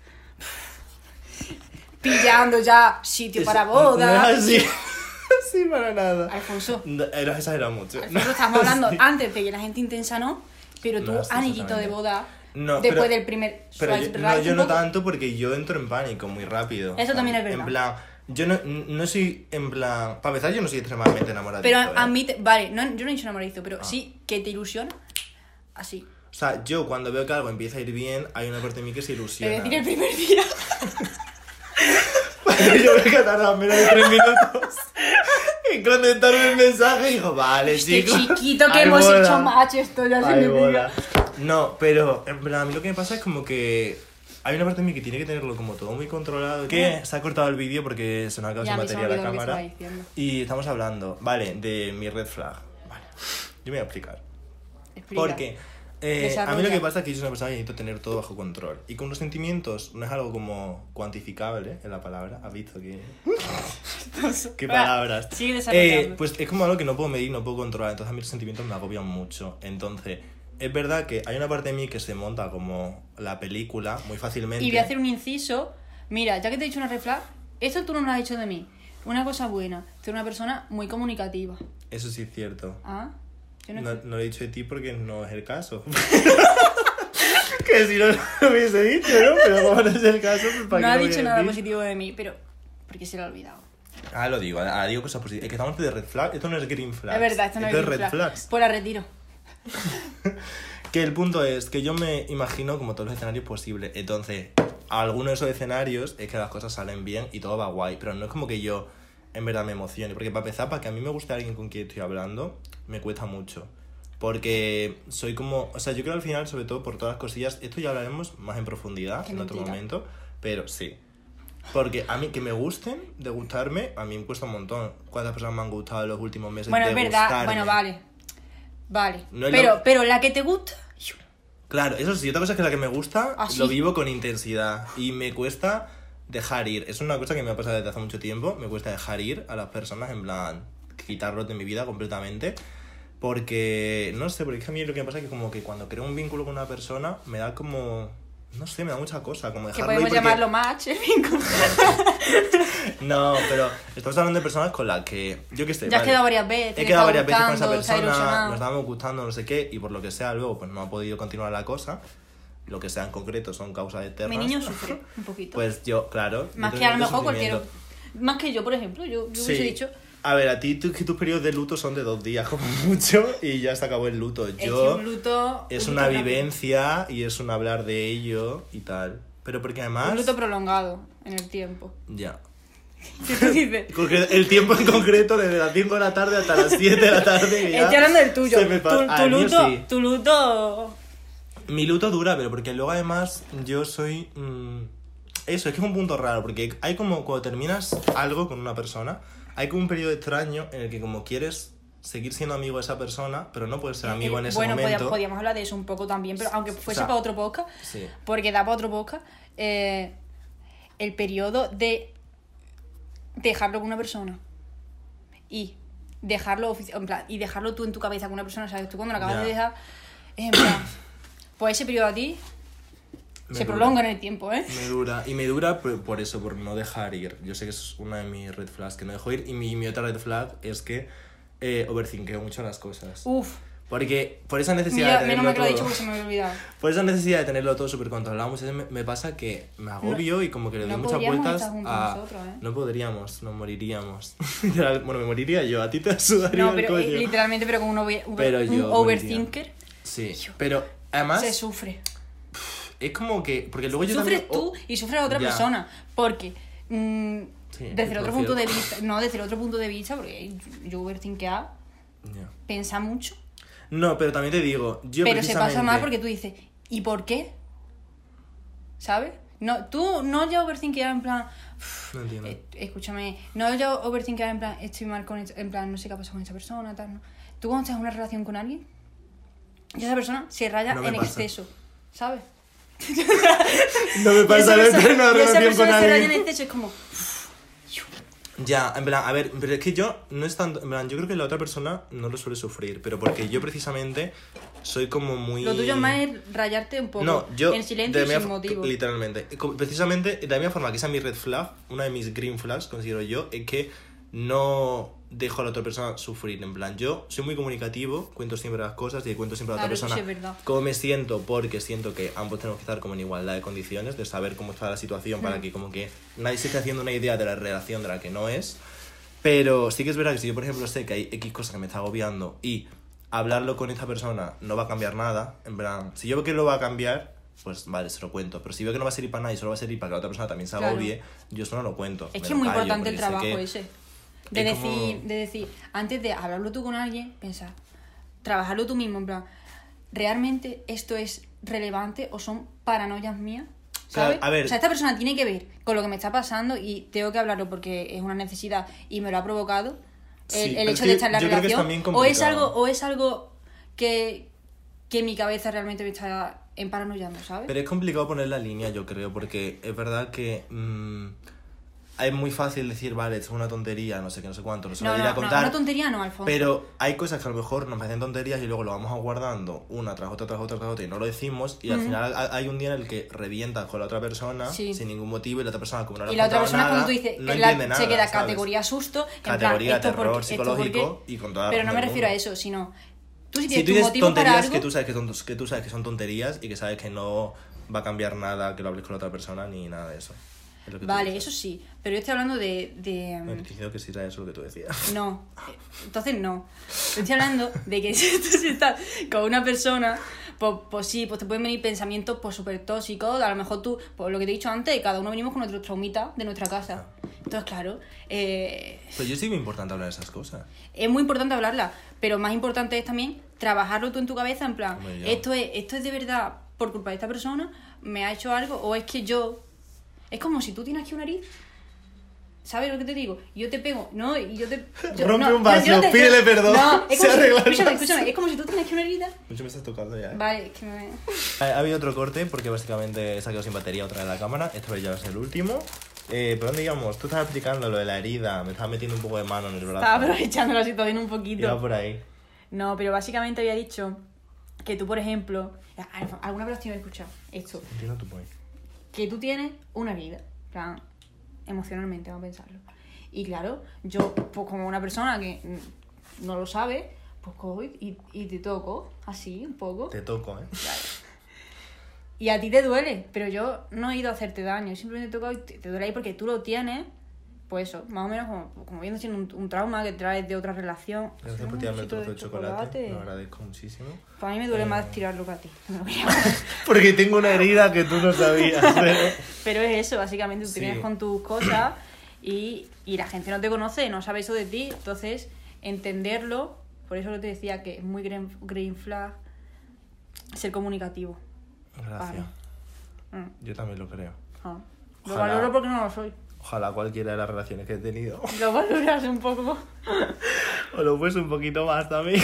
B: Pillando ya sitio para boda.
A: No es así. Sí, para nada.
B: Alfonso,
A: No, lo has exagerado mucho.
B: estamos hablando antes de que la gente intensa no, pero tú,
A: No, sí,
B: anillito de
A: exactamente.
B: boda,
A: No,
B: después
A: pero-
B: del primer
A: Pero
B: swipe
A: yo,
B: right,
A: yo
B: un
A: no
B: poco.
A: tanto porque yo entro en pánico muy rápido.
B: Eso también es verdad.
A: En plan, yo no soy en plan... Para empezar, yo no soy extremadamente enamorado.
B: Pero a mí, vale, no, yo no he dicho enamoradizo, pero sí que te ilusiona, así.
A: O sea, yo cuando veo que algo empieza a ir bien, hay una parte de mí que se
B: Es
A: ilusiona.
B: decir, el primer día.
A: Yo veo que ha tardado menos de 3 minutos en contestarme el mensaje y digo, vale,
B: Este
A: chicos.
B: chiquito que
A: hay
B: hemos
A: boda.
B: hecho match, esto ya
A: Hay
B: significa.
A: boda. No, pero en plan, a mí lo que me pasa es como que hay una parte de mí que tiene que tenerlo como todo muy controlado. Que se ha cortado el vídeo porque se nos ha quedado
B: Ya,
A: sin
B: a mí se me
A: batería la
B: olvidó lo que
A: cámara.
B: estaba diciendo.
A: Y estamos hablando, vale, de mi red flag. Vale, yo me voy a explicar.
B: Explica.
A: Porque a mí
B: Desarrolla.
A: lo que pasa es que yo soy una persona que necesito tener todo bajo control. Y con los sentimientos no es algo como cuantificable en la palabra. ¿Has visto que...? ¿Qué palabras?
B: Sigue desarrollando.
A: Pues es como algo que no puedo medir, no puedo controlar. Entonces a mí los sentimientos me agobian mucho. Entonces, es verdad que hay una parte de mí que se monta como la película muy fácilmente.
B: Y voy a hacer un inciso. Mira, ya que te he dicho una red flag, esto tú no lo has hecho de mí. Una cosa buena, ser una persona muy comunicativa.
A: Eso sí es cierto.
B: ¿Ah? Yo no,
A: No lo he dicho de ti porque no es el caso. Que si no lo hubiese dicho, ¿no? Pero como no es el caso, pues ¿para
B: no
A: qué
B: ha
A: lo voy
B: dicho
A: a
B: nada
A: decir?
B: positivo de mí, pero porque se lo ha olvidado.
A: Ah, lo digo, ahora digo cosas positivas. Es que estamos de red flag, esto no es green flag.
B: Es verdad, esto no es
A: red
B: green flag.
A: flags.
B: Pues la retiro.
A: Que el punto es que yo me imagino como todos los escenarios posibles. Entonces, algunos de esos escenarios es que las cosas salen bien y todo va guay. Pero no es como que yo en verdad me emocione. Porque para empezar, para que a mí me guste alguien con quien estoy hablando, me cuesta mucho. Porque soy como... O sea, yo creo al final, sobre todo por todas las cosillas, esto ya hablaremos más en profundidad
B: Qué
A: en otro
B: mentira.
A: momento. Pero sí. Porque a mí que me gusten, de gustarme, a mí me cuesta un montón. ¿Cuántas personas me han gustado en los últimos meses
B: Bueno,
A: de
B: es verdad.
A: gustarme?
B: Bueno, vale. Vale.
A: No es
B: Pero la que te gusta...
A: Claro, eso sí, otra cosa es que la que me gusta
B: Ah, sí.
A: lo vivo con intensidad y me cuesta dejar ir. Es una cosa que me ha pasado desde hace mucho tiempo, me cuesta dejar ir a las personas, en plan, quitarlos de mi vida completamente. Porque, no sé, porque es que a mí lo que me pasa es que como que cuando creo un vínculo con una persona me da como... No sé, me da mucha cosa, como
B: Que
A: dejarlo ir
B: podemos
A: porque...
B: llamarlo match, el vínculo.
A: No, pero estamos hablando de personas con las que, yo qué sé,
B: Ya has
A: vale,
B: quedado varias veces.
A: he
B: te
A: quedado
B: está
A: varias veces con esa
B: gustando, se ha
A: persona,
B: ilusionado.
A: nos estábamos gustando, no sé qué, y por lo que sea luego pues no ha podido continuar la cosa. Lo que sea en concreto son causas eternas.
B: Mi niño sufre un poquito.
A: Pues yo, claro.
B: Más
A: yo
B: que a lo
A: tengo
B: mejor cualquier...
A: sufrimiento.
B: Más que yo, por ejemplo. Yo hubiese
A: Sí.
B: dicho...
A: A ver, a ti que tus periodos de luto son de 2 días como mucho y ya se acabó el luto.
B: Es que
A: Yo
B: un luto...
A: es
B: un
A: una
B: luto rápido.
A: vivencia y es un hablar de ello y tal. Pero porque además...
B: Un luto prolongado en el tiempo.
A: Ya.
B: ¿Qué tú dices?
A: El tiempo en concreto, desde las 5 de la tarde hasta las 7 de la tarde. que ya
B: Estoy hablando del tuyo.
A: se me pasa. Ah,
B: Tu
A: el mío
B: luto...
A: sí.
B: Tu luto...
A: Mi luto dura, pero porque luego además yo soy... Eso, es que es un punto raro, porque hay como cuando terminas algo con una persona, hay como un periodo extraño en el que como quieres seguir siendo amigo de esa persona, pero no puedes ser amigo en ese
B: bueno,
A: momento.
B: podíamos hablar de eso un poco también, pero aunque fuese
A: O sea,
B: para otro podcast,
A: sí.
B: porque da para otro podcast, el periodo de dejarlo con una persona y dejarlo en plan, y dejarlo tú en tu cabeza con una persona, ¿sabes? Tú cuando lo acabas
A: Ya.
B: de dejar, es en plan, pues ese periodo a ti
A: Me
B: se
A: dura.
B: prolonga en el tiempo, ¿eh?
A: Me dura, y me dura por eso, por no dejar ir. Yo sé que es una de mis red flags, que no dejo ir, y mi otra red flag es que overthinkeo mucho las cosas.
B: Uf,
A: Porque por esa necesidad de
B: menos mal
A: tenerlo
B: que lo he dicho
A: todo...
B: porque se me había olvidado.
A: Por esa necesidad de tenerlo todo súper controlado, muchas veces me pasa que me agobio y como que le doy
B: no
A: muchas
B: podríamos
A: vueltas
B: estar juntos
A: a...
B: nosotros, ¿eh?
A: No podríamos, nos moriríamos. Bueno, me moriría yo, a ti te sudaría
B: No,
A: el
B: pero
A: coño.
B: literalmente, pero con un,
A: Pero yo
B: un
A: moriría.
B: overthinker
A: Sí, pero además
B: se sufre.
A: es como que... Porque luego yo
B: Sufres
A: también...
B: tú y sufre la otra
A: Ya.
B: persona. Porque
A: Sí,
B: desde el otro
A: prefiero-
B: punto de vista, no, desde el otro punto de vista, porque yo overthinkear,
A: Ya.
B: piensa mucho,
A: No, pero también te digo, yo
B: pero se pasa
A: precisamente-
B: mal porque tú dices, ¿y por qué? ¿Sabes? No, tú no ya overthinkear en plan,
A: No entiendo.
B: Escúchame, no yo overthinker en plan, estoy mal con en plan, no sé qué ha pasado con esa persona, tal, no. Tú cuando estás en una relación con alguien, y esa persona se raya
A: No me
B: en
A: pasa.
B: exceso, ¿sabes?
A: No me pasa el eterno
B: y esa
A: relación con
B: persona se raya en
A: alguien.
B: exceso, es como...
A: Ya, en plan, a ver, pero es que yo no es tanto, en plan, yo creo que la otra persona no lo suele sufrir, pero porque yo precisamente soy como muy...
B: Lo tuyo más es rayarte un poco,
A: No, yo
B: en silencio
A: de
B: y
A: la
B: sin
A: misma-
B: motivo.
A: Literalmente, precisamente de la misma forma que esa es mi red flag, una de mis green flags, considero yo, es que no dejo a la otra persona sufrir. En plan, yo soy muy comunicativo, cuento siempre las cosas y cuento siempre a la
B: Claro,
A: otra
B: eso
A: persona
B: sí es verdad.
A: cómo me siento, porque siento que ambos tenemos que estar como en igualdad de condiciones, de saber cómo está la situación para que como que nadie se esté haciendo una idea de la relación de la que no es. Pero sí que es verdad que si yo, por ejemplo, sé que hay X cosas que me está agobiando y hablarlo con esta persona no va a cambiar nada, en plan, si yo veo que lo va a cambiar, pues vale, se lo cuento. Pero si veo que no va a servir para nada y solo va a servir para que la otra persona también se
B: Claro.
A: agobie, yo eso no lo cuento.
B: Es
A: me
B: que
A: lo
B: es muy
A: callo,
B: importante el
A: porque sé
B: trabajo
A: que
B: ese. De
A: es como-
B: decir, antes de hablarlo tú con alguien, pensar, trabajarlo tú mismo, en plan, ¿realmente esto es relevante o son paranoias mías? ¿Sabes?
A: Claro, a ver.
B: O sea, esta persona tiene que ver con lo que me está pasando y tengo que hablarlo porque es una necesidad y me lo ha provocado
A: Sí,
B: el
A: pero
B: hecho
A: es
B: de
A: que
B: estar en la
A: yo creo que es
B: relación.
A: también
B: O es
A: complicado.
B: algo que mi cabeza realmente me está emparanoiando, ¿sabes?
A: Pero es complicado poner la línea, yo creo, porque es verdad que es muy fácil decir, vale, esto es una tontería, no sé qué, no sé cuánto, no se lo iré a contar.
B: una tontería no, Alfonso.
A: Pero hay cosas que a lo mejor nos parecen tonterías y luego lo vamos aguardando una tras otra, tras otra, tras otra y no lo decimos. Y al final hay un día en el que revientas con la otra persona
B: Sí.
A: sin ningún motivo y la otra persona, como no le
B: Y
A: has
B: la otra
A: contado
B: persona
A: nada,
B: cuando tú dices
A: no
B: que
A: entiende nada,
B: se queda
A: ¿sabes?
B: categoría susto, en
A: Categoría
B: plan, esto
A: terror
B: porque- esto
A: psicológico
B: porque-
A: y con toda la
B: Pero no
A: razón
B: me
A: del
B: refiero a
A: mundo.
B: eso, sino tú si
A: Si
B: tienes
A: tú
B: tu
A: dices
B: motivo para
A: tonterías
B: algo,
A: que tú sabes que son tonterías y que sabes que no va a cambiar nada que lo hables con la otra persona ni nada de eso. Es lo que tú
B: vale,
A: dices.
B: eso sí, pero yo estoy hablando
A: No, te he dicho que sí era eso lo que tú decías.
B: no, entonces no. Yo estoy hablando de que si tú si estás con una persona, pues sí, pues te pueden venir pensamientos pues súper tóxicos, a lo mejor tú, pues lo que te he dicho antes, cada uno venimos con nuestros traumitas de nuestra casa. Entonces, claro,
A: Pero yo sí que es muy importante hablar de esas cosas.
B: es muy importante hablarla, pero más importante es también trabajarlo tú en tu cabeza, en plan,
A: Hombre, ya.
B: esto es de verdad por culpa de esta persona, me ha hecho algo, o es que yo... Es como si tú tienes aquí una herida, ¿sabes lo que te digo? Yo te pego, ¿no? Y yo te...
A: Rompe un vaso, pídele perdón,
B: No, es
A: se
B: como si,
A: arregla el
B: escúchame,
A: vaso.
B: escúchame, es como si tú tienes aquí una herida.
A: Mucho me estás tocando ya, ¿eh?
B: Vale, es que me...
A: Ha habido otro corte porque básicamente se ha quedado sin batería otra vez la cámara. Esta vez ya va a ser el último. ¿Por dónde íbamos? Tú estabas explicando lo de la herida. Me estabas metiendo un poco de mano en el brazo.
B: Estaba aprovechando la situación un
A: Iba
B: poquito.
A: por ahí.
B: No, pero básicamente había dicho que tú, por ejemplo... ¿Alguna vez lo has escuchado? Esto.
A: Entiendo tu point.
B: Que tú tienes una vida, en plan, emocionalmente, vamos a pensarlo. Y claro, yo, pues como una persona que no lo sabe, pues cojo y te toco, así, un poco.
A: Te toco, ¿eh?
B: Y a ti te duele, pero yo no he ido a hacerte daño, simplemente te he tocado y te duele ahí porque tú lo tienes, pues eso, más o menos como viendo siendo un trauma que traes de otra relación.
A: Gracias por tirarme el trozo de chocolate. Lo agradezco muchísimo.
B: Para mí me duele más tirarlo que a ti.
A: Porque tengo una herida que tú no sabías.
B: Pero es eso, básicamente, tú te
A: Sí.
B: vienes con tus cosas y la gente no te conoce, no sabe eso de ti. Entonces, entenderlo, por eso te decía que es muy green flag ser comunicativo.
A: Gracias.
B: Mm.
A: Yo también lo creo.
B: Ah. Lo
A: Ojalá.
B: valoro porque no lo soy.
A: Ojalá cualquiera de las relaciones que he tenido
B: Lo valoras un poco.
A: o lo fuese un poquito más también.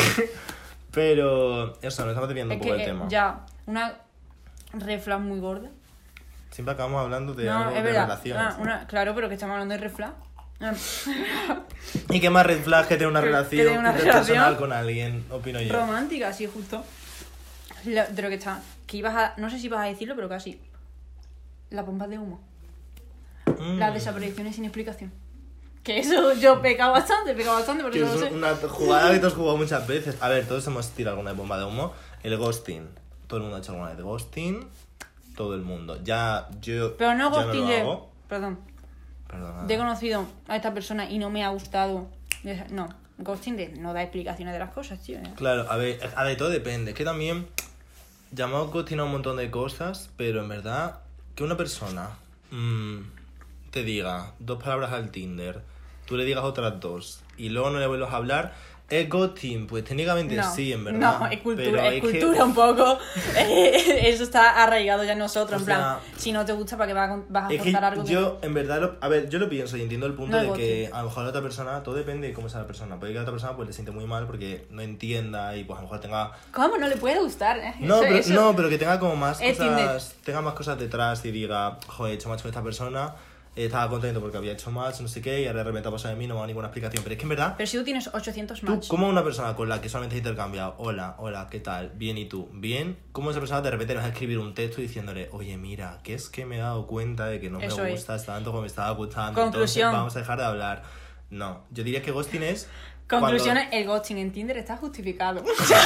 A: Pero eso, nos estamos desviando
B: Es
A: un poco
B: que
A: del tema.
B: ya, una red flag muy gorda.
A: Siempre acabamos hablando de
B: No,
A: algo
B: es
A: de
B: verdad.
A: relaciones.
B: Claro, pero que estamos hablando de red flag.
A: ¿Y qué más red flag que tener una
B: Que
A: relación
B: tener una
A: interpersonal
B: relación
A: con alguien? Opino yo.
B: Romántica, sí, justo. De lo que está. Que ibas a. No sé si ibas a decirlo, pero casi. Las bombas de humo.
A: Mm.
B: Las desapariciones sin explicación. Que eso yo pecado bastante, por
A: Que
B: eso
A: es
B: no sé.
A: una jugada que tú has jugado muchas veces. A ver, todos hemos tirado alguna bomba de humo. El ghosting. Todo el mundo ha hecho alguna vez ghosting. Todo el mundo. Ya yo.
B: Pero no
A: ya
B: ghosting
A: lo
B: de.
A: hago.
B: Perdón.
A: Perdona.
B: He conocido a esta persona y no me ha gustado. No, ghosting de no da explicaciones de las cosas, tío.
A: Claro, a ver, todo depende. Es que también llamamos ghosting a un montón de cosas, pero en verdad, que una persona te diga 2 palabras al Tinder, tú le digas otras 2 y luego no le vuelvas a hablar, ¿Es ghosting? Pues técnicamente
B: No,
A: sí, en verdad.
B: no, es cultura,
A: Pero
B: es cultura un poco. Eso está arraigado ya en nosotros,
A: O
B: en plan,
A: sea,
B: si no te gusta, ¿para qué vas a
A: Es que
B: contar algo que
A: yo, en verdad, a ver, yo lo pienso y entiendo el punto
B: No
A: de
B: es
A: que
B: ghosting.
A: a lo mejor la otra persona, todo depende de cómo sea la persona. Puede que la otra persona pues le siente muy mal porque no entienda y pues a lo mejor tenga...
B: ¿Cómo? No le puede gustar,
A: No,
B: Eso-
A: pero,
B: eso-
A: no, pero que tenga como más
B: Es Tinder.
A: cosas, tenga más cosas detrás y diga, joder, he hecho match con esta persona, estaba contento porque había hecho match, no sé qué, y ahora de repente ha pasado de mí, no me da ninguna explicación. Pero es que en verdad,
B: Pero si tú tienes 800
A: tú,
B: match.
A: como una persona con la que solamente has intercambiado, hola, ¿qué tal? Bien, ¿y tú? Bien, ¿cómo esa persona de repente le vas a escribir un texto diciéndole, oye, mira, que es que me he dado cuenta de que no
B: Eso
A: me
B: es.
A: gustas tanto como me estaba gustando,
B: Conclusión.
A: entonces vamos a dejar de hablar? No, yo diría que ghosting es...
B: Conclusiones, el ghosting en Tinder está justificado.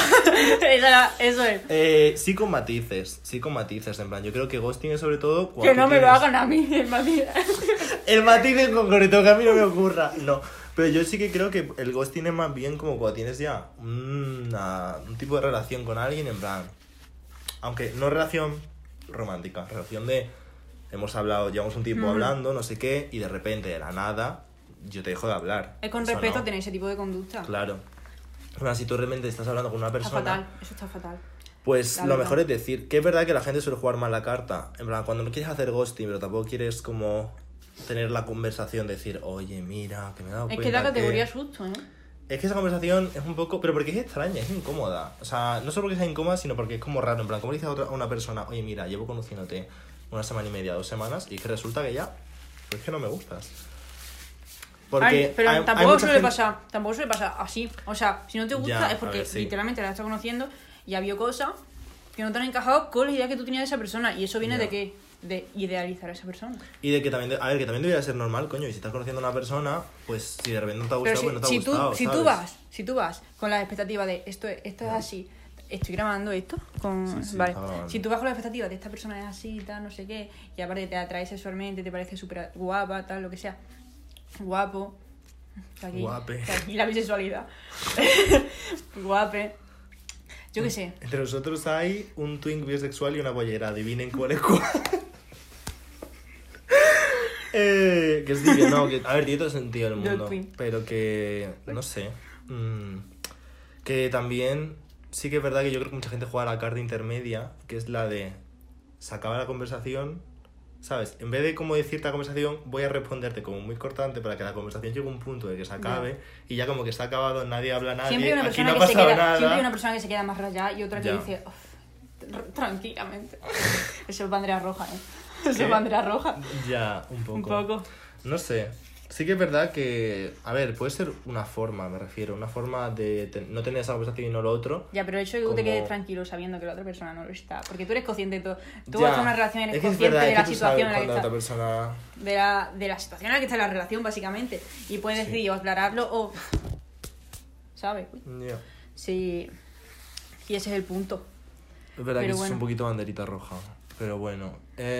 B: Eso es.
A: Sí con matices, en plan, yo creo que ghosting es sobre todo cuando
B: Que no
A: tú
B: me lo
A: tienes-
B: hagan a mí, es más bien.
A: El matiz en concreto, que a mí no me ocurra. No, pero yo sí que creo que el ghosting es más bien como cuando tienes ya un tipo de relación con alguien, en plan... Aunque no relación romántica, relación de... Hemos hablado, llevamos un tiempo hablando, no sé qué, y de repente, de la nada, yo te dejo de hablar.
B: Es con
A: Eso
B: respeto
A: no.
B: tener ese tipo de conducta.
A: Claro. En plan, si tú realmente estás hablando con una
B: Está
A: persona...
B: fatal, eso está fatal.
A: Pues
B: La
A: lo
B: verdad.
A: mejor es decir que es verdad que la gente suele jugar mal la carta. En plan, cuando no quieres hacer ghosting, pero tampoco quieres como tener la conversación, decir, oye, mira, que me he dado
B: Es
A: cuenta
B: que la categoría
A: que...
B: es justo, ¿eh?
A: Es que esa conversación es un poco... Pero porque es extraña, es incómoda. O sea, no solo porque sea incómoda, sino porque es como raro. En plan, como le dices a una persona, oye, mira, llevo conociéndote una semana y media, 2 semanas, y es que resulta que ya... Pues es que no me gustas. Porque
B: Ay, pero
A: hay
B: tampoco
A: mucha
B: suele
A: gente-
B: pasar, tampoco suele pasar así. O sea, si no te gusta
A: Ya,
B: es
A: a
B: porque
A: ver, sí.
B: literalmente la estás conociendo y había cosas que no te han encajado con la idea que tú tenías de esa persona. Y eso viene
A: Ya.
B: de qué? De idealizar a esa persona.
A: Y de que también... A ver, que también debería ser normal, coño. Y si estás conociendo a una persona, pues si de repente no te ha
B: Pero
A: gustado, pues no te ha
B: si
A: gustado,
B: si tú vas con la expectativa de esto es así, estoy grabando esto con
A: Sí, sí,
B: vale.
A: está grabando.
B: Si tú vas con la expectativa de esta persona es así, tal, no sé qué, y aparte te atrae sexualmente, te parece súper guapa, tal, lo que sea. Guapo. Que aquí,
A: Guape.
B: que aquí la bisexualidad. Guape. Yo qué sé.
A: Entre nosotros hay un twink bisexual y una bollera. Adivinen cuál es cuál. Que es que no, que, a ver, tiene todo el sentido del
B: Yo
A: mundo.
B: twink.
A: Pero que, no sé. Que también, sí que es verdad que yo creo que mucha gente juega la carta intermedia, que es la de se acaba la conversación, ¿sabes? En vez de como decirte la conversación, voy a responderte como muy cortante para que la conversación llegue a un punto de que se acabe y ya como que está acabado, nadie habla, nadie,
B: Siempre hay una
A: aquí
B: persona
A: no ha
B: que se
A: pasado
B: queda,
A: nada.
B: siempre hay una persona que se queda más rayada y otra que
A: Ya.
B: dice, "Uf, tranquilamente". Eso es bandera roja, Eso
A: ¿Qué?
B: es bandera roja.
A: Ya, un poco.
B: Un poco.
A: No sé. Sí que es verdad que, a ver, puede ser una forma, me refiero, una forma de no tener esa conversación y no lo otro.
B: Ya, pero el hecho de que tú te
A: Como-
B: quedes tranquilo sabiendo que la otra persona no lo está. Porque tú eres consciente de todo. Tú
A: Ya.
B: vas a una relación y eres
A: Es que es
B: consciente
A: verdad,
B: de
A: es
B: la
A: que tú
B: situación en
A: sabes
B: la que
A: cuando
B: está.
A: otra persona...
B: De la situación en la que está la relación, básicamente. Y puedes
A: Sí.
B: decidir o aclararlo o. ¿Sabes?
A: Ya.
B: Sí. Y ese es el punto.
A: Es verdad
B: Pero
A: que es
B: bueno.
A: un poquito banderita roja. Pero bueno.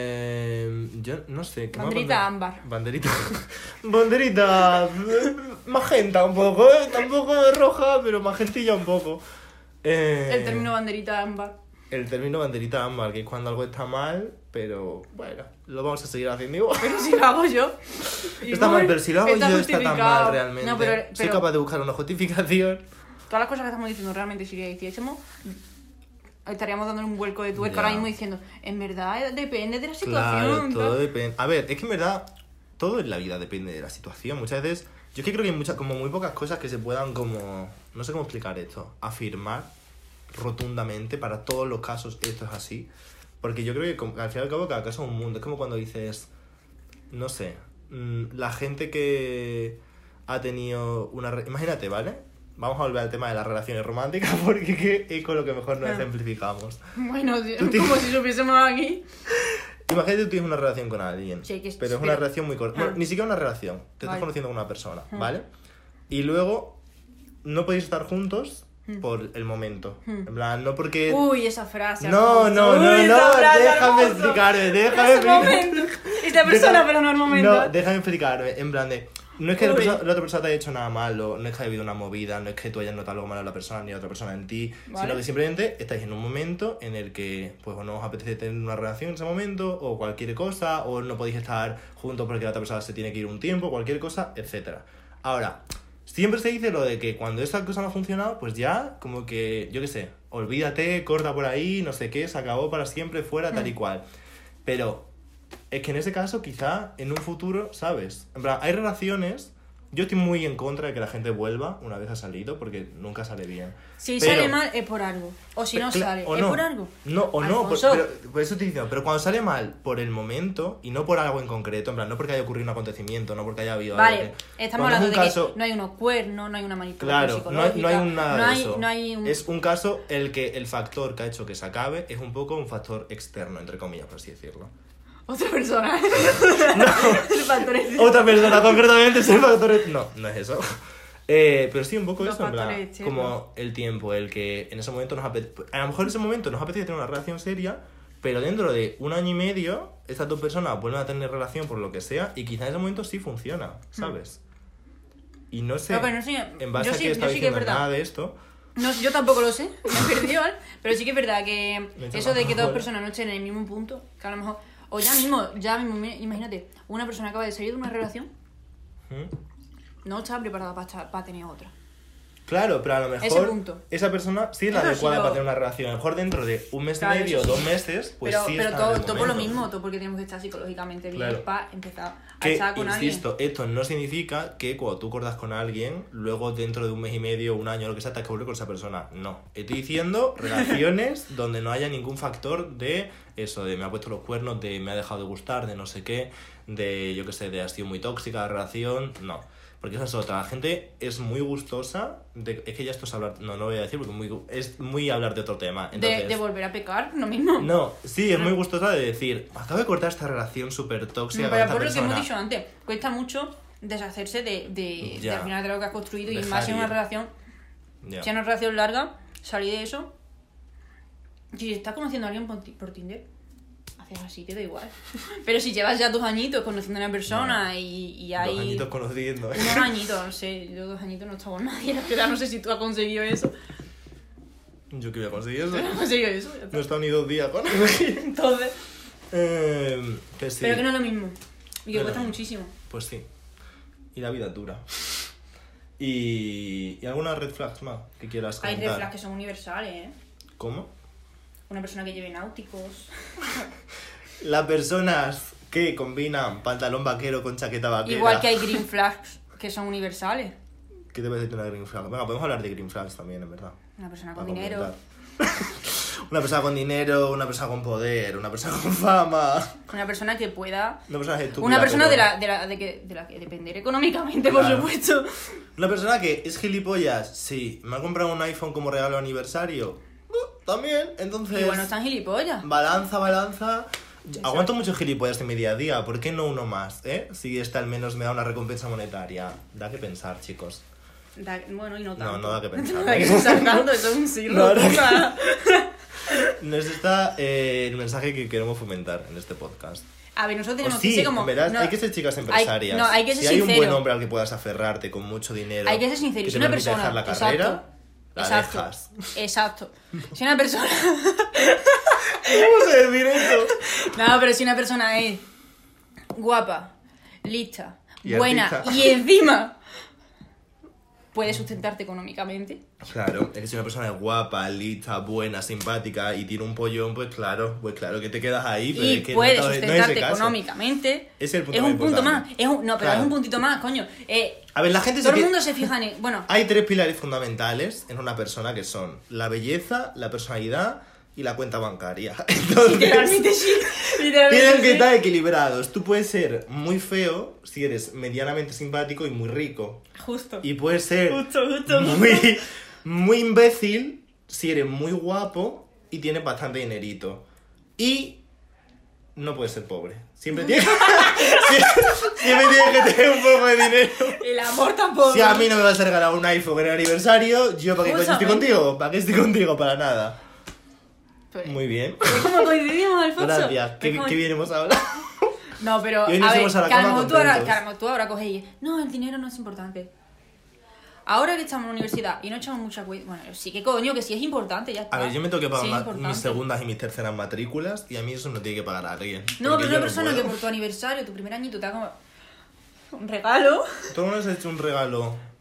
A: Yo no sé. ¿qué más
B: Banderita ámbar.
A: Banderita. Banderita. Magenta un poco, ¿eh? Tampoco roja, pero magentilla un poco.
B: El término banderita ámbar.
A: El término banderita ámbar, que es cuando algo está mal, pero bueno, lo vamos a seguir haciendo igual.
B: Pero si lo hago yo.
A: Está mal, pero si lo hago
B: está
A: yo está tan
B: justificado.
A: mal realmente.
B: No, pero
A: Soy capaz de buscar una justificación.
B: todas las cosas que estamos diciendo realmente, si le hiciésemos, estaríamos dándole un vuelco de tuerca
A: Ya.
B: ahora mismo diciendo, en verdad depende de la
A: Claro,
B: situación.
A: todo
B: tal".
A: depende. A ver, es que en verdad todo en la vida depende de la situación. Muchas veces, yo es que creo que hay muchas, como muy pocas cosas que se puedan como, no sé cómo explicar esto, afirmar rotundamente para todos los casos esto es así. Porque yo creo que al fin y al cabo cada caso es un mundo. Es como cuando dices, no sé, la gente que ha tenido una... Imagínate, ¿vale? Vamos a volver al tema de las relaciones románticas porque es con lo que mejor nos
B: Ah.
A: ejemplificamos.
B: Bueno,
A: tienes-
B: como si supiésemos aquí.
A: Imagínate que tú tienes una relación con alguien,
B: Sí, que
A: pero es una relación muy corta. Bueno,
B: Ah.
A: ni siquiera una relación, te estás
B: Vale.
A: conociendo con una persona,
B: Ah.
A: ¿vale? Y luego no podéis estar juntos por el momento. En plan, no porque...
B: Uy, esa frase.
A: No,
B: hermoso.
A: no,
B: Uy,
A: no,
B: esa
A: no,
B: frase,
A: déjame
B: hermoso.
A: explicarme, déjame
B: Ese
A: explicar.
B: momento. Esta persona,
A: Deja-
B: pero no el momento.
A: No, déjame explicarme, en plan de... No es que la,
B: Uy.
A: la otra persona te haya hecho nada malo, no es que haya habido una movida, no es que tú hayas notado algo malo en la persona ni la otra persona en ti,
B: Vale.
A: sino que simplemente estáis en un momento en el que pues o no os apetece tener una relación en ese momento, o cualquier cosa, o no podéis estar juntos porque la otra persona se tiene que ir un tiempo, cualquier cosa, etcétera. Ahora, Siempre se dice lo de que cuando esta cosa no ha funcionado, pues ya, como que, yo qué sé, olvídate, corta por ahí, no sé qué, se acabó para siempre, fuera, tal y cual. Pero es que en ese caso, quizá en un futuro, ¿sabes? En plan, hay relaciones... Yo estoy muy en contra de que la gente vuelva una vez ha salido, porque nunca sale bien.
B: Si
A: Pero-
B: sale mal es por algo. O si no sale,
A: o
B: es
A: no.
B: por algo.
A: No, o no,
B: Alfonso.
A: pero por eso estoy diciendo, pero cuando sale mal por el momento y no por algo en concreto, en plan, no porque haya ocurrido un acontecimiento, no porque haya habido algo
B: Vale,
A: que...
B: estamos
A: cuando es
B: hablando
A: un
B: de
A: caso-
B: que no hay unos cuernos, no hay una manipulación
A: Claro,
B: psicológica.
A: no hay un nada
B: no
A: de
B: hay,
A: eso.
B: No hay un...
A: Es un caso el que el factor que ha hecho que se acabe es un poco un factor externo, entre comillas, por así decirlo.
B: Otra persona. El factor es...
A: Otra persona, concretamente, es el factor... No es eso. Pero sí, un poco
B: Los
A: eso, en plan,
B: factores externos.
A: como el tiempo, el que en ese momento nos apetece... A lo mejor en ese momento nos apetece tener una relación seria, pero dentro de 1 año y medio, estas 2 personas vuelven a tener relación por lo que sea, y quizá en ese momento sí funciona, ¿sabes? Y no sé,
B: No, pero no sé,
A: en base
B: yo
A: a
B: sí-
A: que está
B: yo sí que es
A: diciendo
B: verdad.
A: nada de esto...
B: No, yo tampoco lo sé, me he perdido, ¿vale? Pero sí que es verdad que
A: Me he hecho
B: eso de que
A: la
B: 2
A: bola.
B: personas no estén en el mismo punto, que a lo mejor... O ya mismo, imagínate, una persona acaba de salir de una relación,
A: ¿Mm?
B: no está preparada para tener otra.
A: Claro, pero a lo mejor
B: Ese punto.
A: esa persona sí es la
B: Eso sí
A: adecuada
B: lo-
A: para tener una relación. A lo mejor dentro de 1 mes y
B: Claro,
A: medio,
B: eso sí.
A: 2 meses, pues
B: pero
A: sí
B: pero
A: está en el
B: todo por lo
A: momento.
B: mismo, todo porque tenemos que estar psicológicamente bien
A: Claro.
B: para empezar a
A: Que,
B: estar con
A: insisto, esto no significa que cuando tú cortas con alguien, luego dentro de 1 mes y medio, 1 año, lo que sea, te has que volver con esa persona. No. Estoy diciendo relaciones donde no haya ningún factor de eso, de me ha puesto los cuernos, de me ha dejado de gustar, de no sé qué, de yo qué sé, de ha sido muy tóxica la relación. No. Porque esa es otra. La gente es muy gustosa. Es que ya esto es hablar. No lo voy a decir porque es muy hablar de otro tema.
B: alguien.
A: Entonces,
B: De volver a pecar, lo mismo.
A: no, sí, es muy gustosa de decir, acabo de cortar esta relación súper tóxica con
B: Pero
A: esta
B: por lo que hemos
A: persona.
B: dicho antes, cuesta mucho deshacerse de
A: Ya.
B: al final de lo que has construido y
A: Dejar
B: más en una
A: ir.
B: relación.
A: Ya.
B: Si es una relación larga, salir de eso. Si estás conociendo a alguien por Tinder, haces así, te da igual. Pero si llevas ya 2 añitos conociendo a una persona y hay...
A: 2 añitos conociendo.
B: Unos añitos, no sé, yo 2 añitos no estaba con nadie, la verdad, no sé si tú has conseguido eso.
A: Yo que voy a conseguir eso.
B: ¿Tú has conseguido eso? Ya
A: No
B: está.
A: he estado ni 2 días con alguien.
B: Entonces...
A: Que sí.
B: Pero que no es lo mismo. Y que
A: No,
B: cuesta
A: no.
B: muchísimo.
A: Pues sí. Y la vida es dura. ¿Y alguna red flags más que quieras
B: Hay
A: comentar?
B: red flags que son universales, ¿eh?
A: ¿Cómo?
B: Una persona que lleve náuticos.
A: Las personas que combinan pantalón vaquero con chaqueta vaquera.
B: Igual que hay green flags que son universales.
A: ¿Qué te parece de una green flag? Venga, podemos hablar de green flags también, en verdad.
B: Una persona con
A: Para
B: dinero.
A: comentar. Una persona con dinero, una persona con poder, una persona con fama.
B: Una persona que pueda...
A: Una persona estúpida,
B: Una persona
A: pero-
B: de la que depender económicamente, por
A: Claro.
B: supuesto.
A: Una persona que es gilipollas, sí. ¿Me ha comprado un iPhone como regalo de aniversario? También, entonces...
B: Y bueno, están gilipollas.
A: Balanza. Aguanto mucho gilipollas en mi día a día. ¿Por qué no uno más, Si este al menos me da una recompensa monetaria. Da que pensar, chicos.
B: Bueno, y no
A: No,
B: tanto.
A: no da que pensar.
B: No da que pensar tanto, eso es un sí
A: No,
B: rotunda.
A: No es esta el mensaje que queremos fomentar en este podcast.
B: A ver, nosotros
A: O
B: tenemos
A: sí,
B: que ser como...
A: en verdad,
B: no,
A: hay que ser chicas empresarias.
B: no, hay que ser
A: si hay un
B: sincero.
A: buen hombre al que puedas aferrarte con mucho dinero,
B: Hay que ser sincero.
A: que
B: Si
A: te
B: una
A: permite
B: persona...
A: dejar la carrera, la
B: exacto,
A: dejas.
B: exacto. Si una persona...
A: ¿Cómo se decir eso?
B: No, pero si una persona es guapa, lista,
A: Y
B: buena
A: artista.
B: y encima puede sustentarte económicamente.
A: Claro, es que si una persona es guapa, lista, buena, simpática y tiene un pollón, pues claro que te quedas ahí, pero
B: Y
A: es que
B: puede
A: no es ese
B: sustentarte
A: caso.
B: económicamente.
A: Es el punto
B: es
A: más
B: un punto
A: importante.
B: más. No, pero
A: Claro.
B: es un puntito más, coño.
A: A ver, la gente
B: Todo
A: se
B: el
A: que-
B: mundo se fija en... Bueno,
A: Hay 3 pilares fundamentales en una persona que son la belleza, la personalidad y la cuenta bancaria. Entonces,
B: literalmente sí. Literalmente
A: tienen que
B: sí.
A: estar equilibrados. Tú puedes ser muy feo si eres medianamente simpático y muy rico.
B: Justo.
A: Y puedes ser
B: Justo.
A: muy imbécil si eres muy guapo y tienes bastante dinerito. Y no puedes ser pobre. Siempre tienes siempre tienes que tener un poco de dinero.
B: El amor tampoco.
A: Si a mí no me vas a regalar un iPhone en el aniversario, ¿yo para qué coño estoy
B: Justamente.
A: contigo? ¿Para qué estoy contigo? Para nada.
B: Pues,
A: Muy bien.
B: ¿ves cómo coincidimos, Alfonso?
A: Gracias.
B: ¿Ves
A: Qué
B: cómo-
A: bien hemos hablado.
B: No, pero
A: Y hoy nos
B: a ver,
A: fuimos a la
B: que a lo
A: cama
B: mejor tú ahora,
A: contentos.
B: que a lo mejor tú ahora coges y no, el dinero no es importante. Ahora que estamos en la universidad y no echamos mucha cuenta, bueno, sí que coño, que sí es importante, ya está.
A: A ver, yo me tengo que pagar
B: Sí, es
A: mis
B: importante.
A: segundas y mis terceras matrículas y a mí eso no tiene que pagar a alguien.
B: No,
A: porque
B: pero
A: yo
B: una persona
A: puedo.
B: que por tu aniversario, tu primer añito, te haga como un regalo.
A: ¿Tú no has hecho un regalo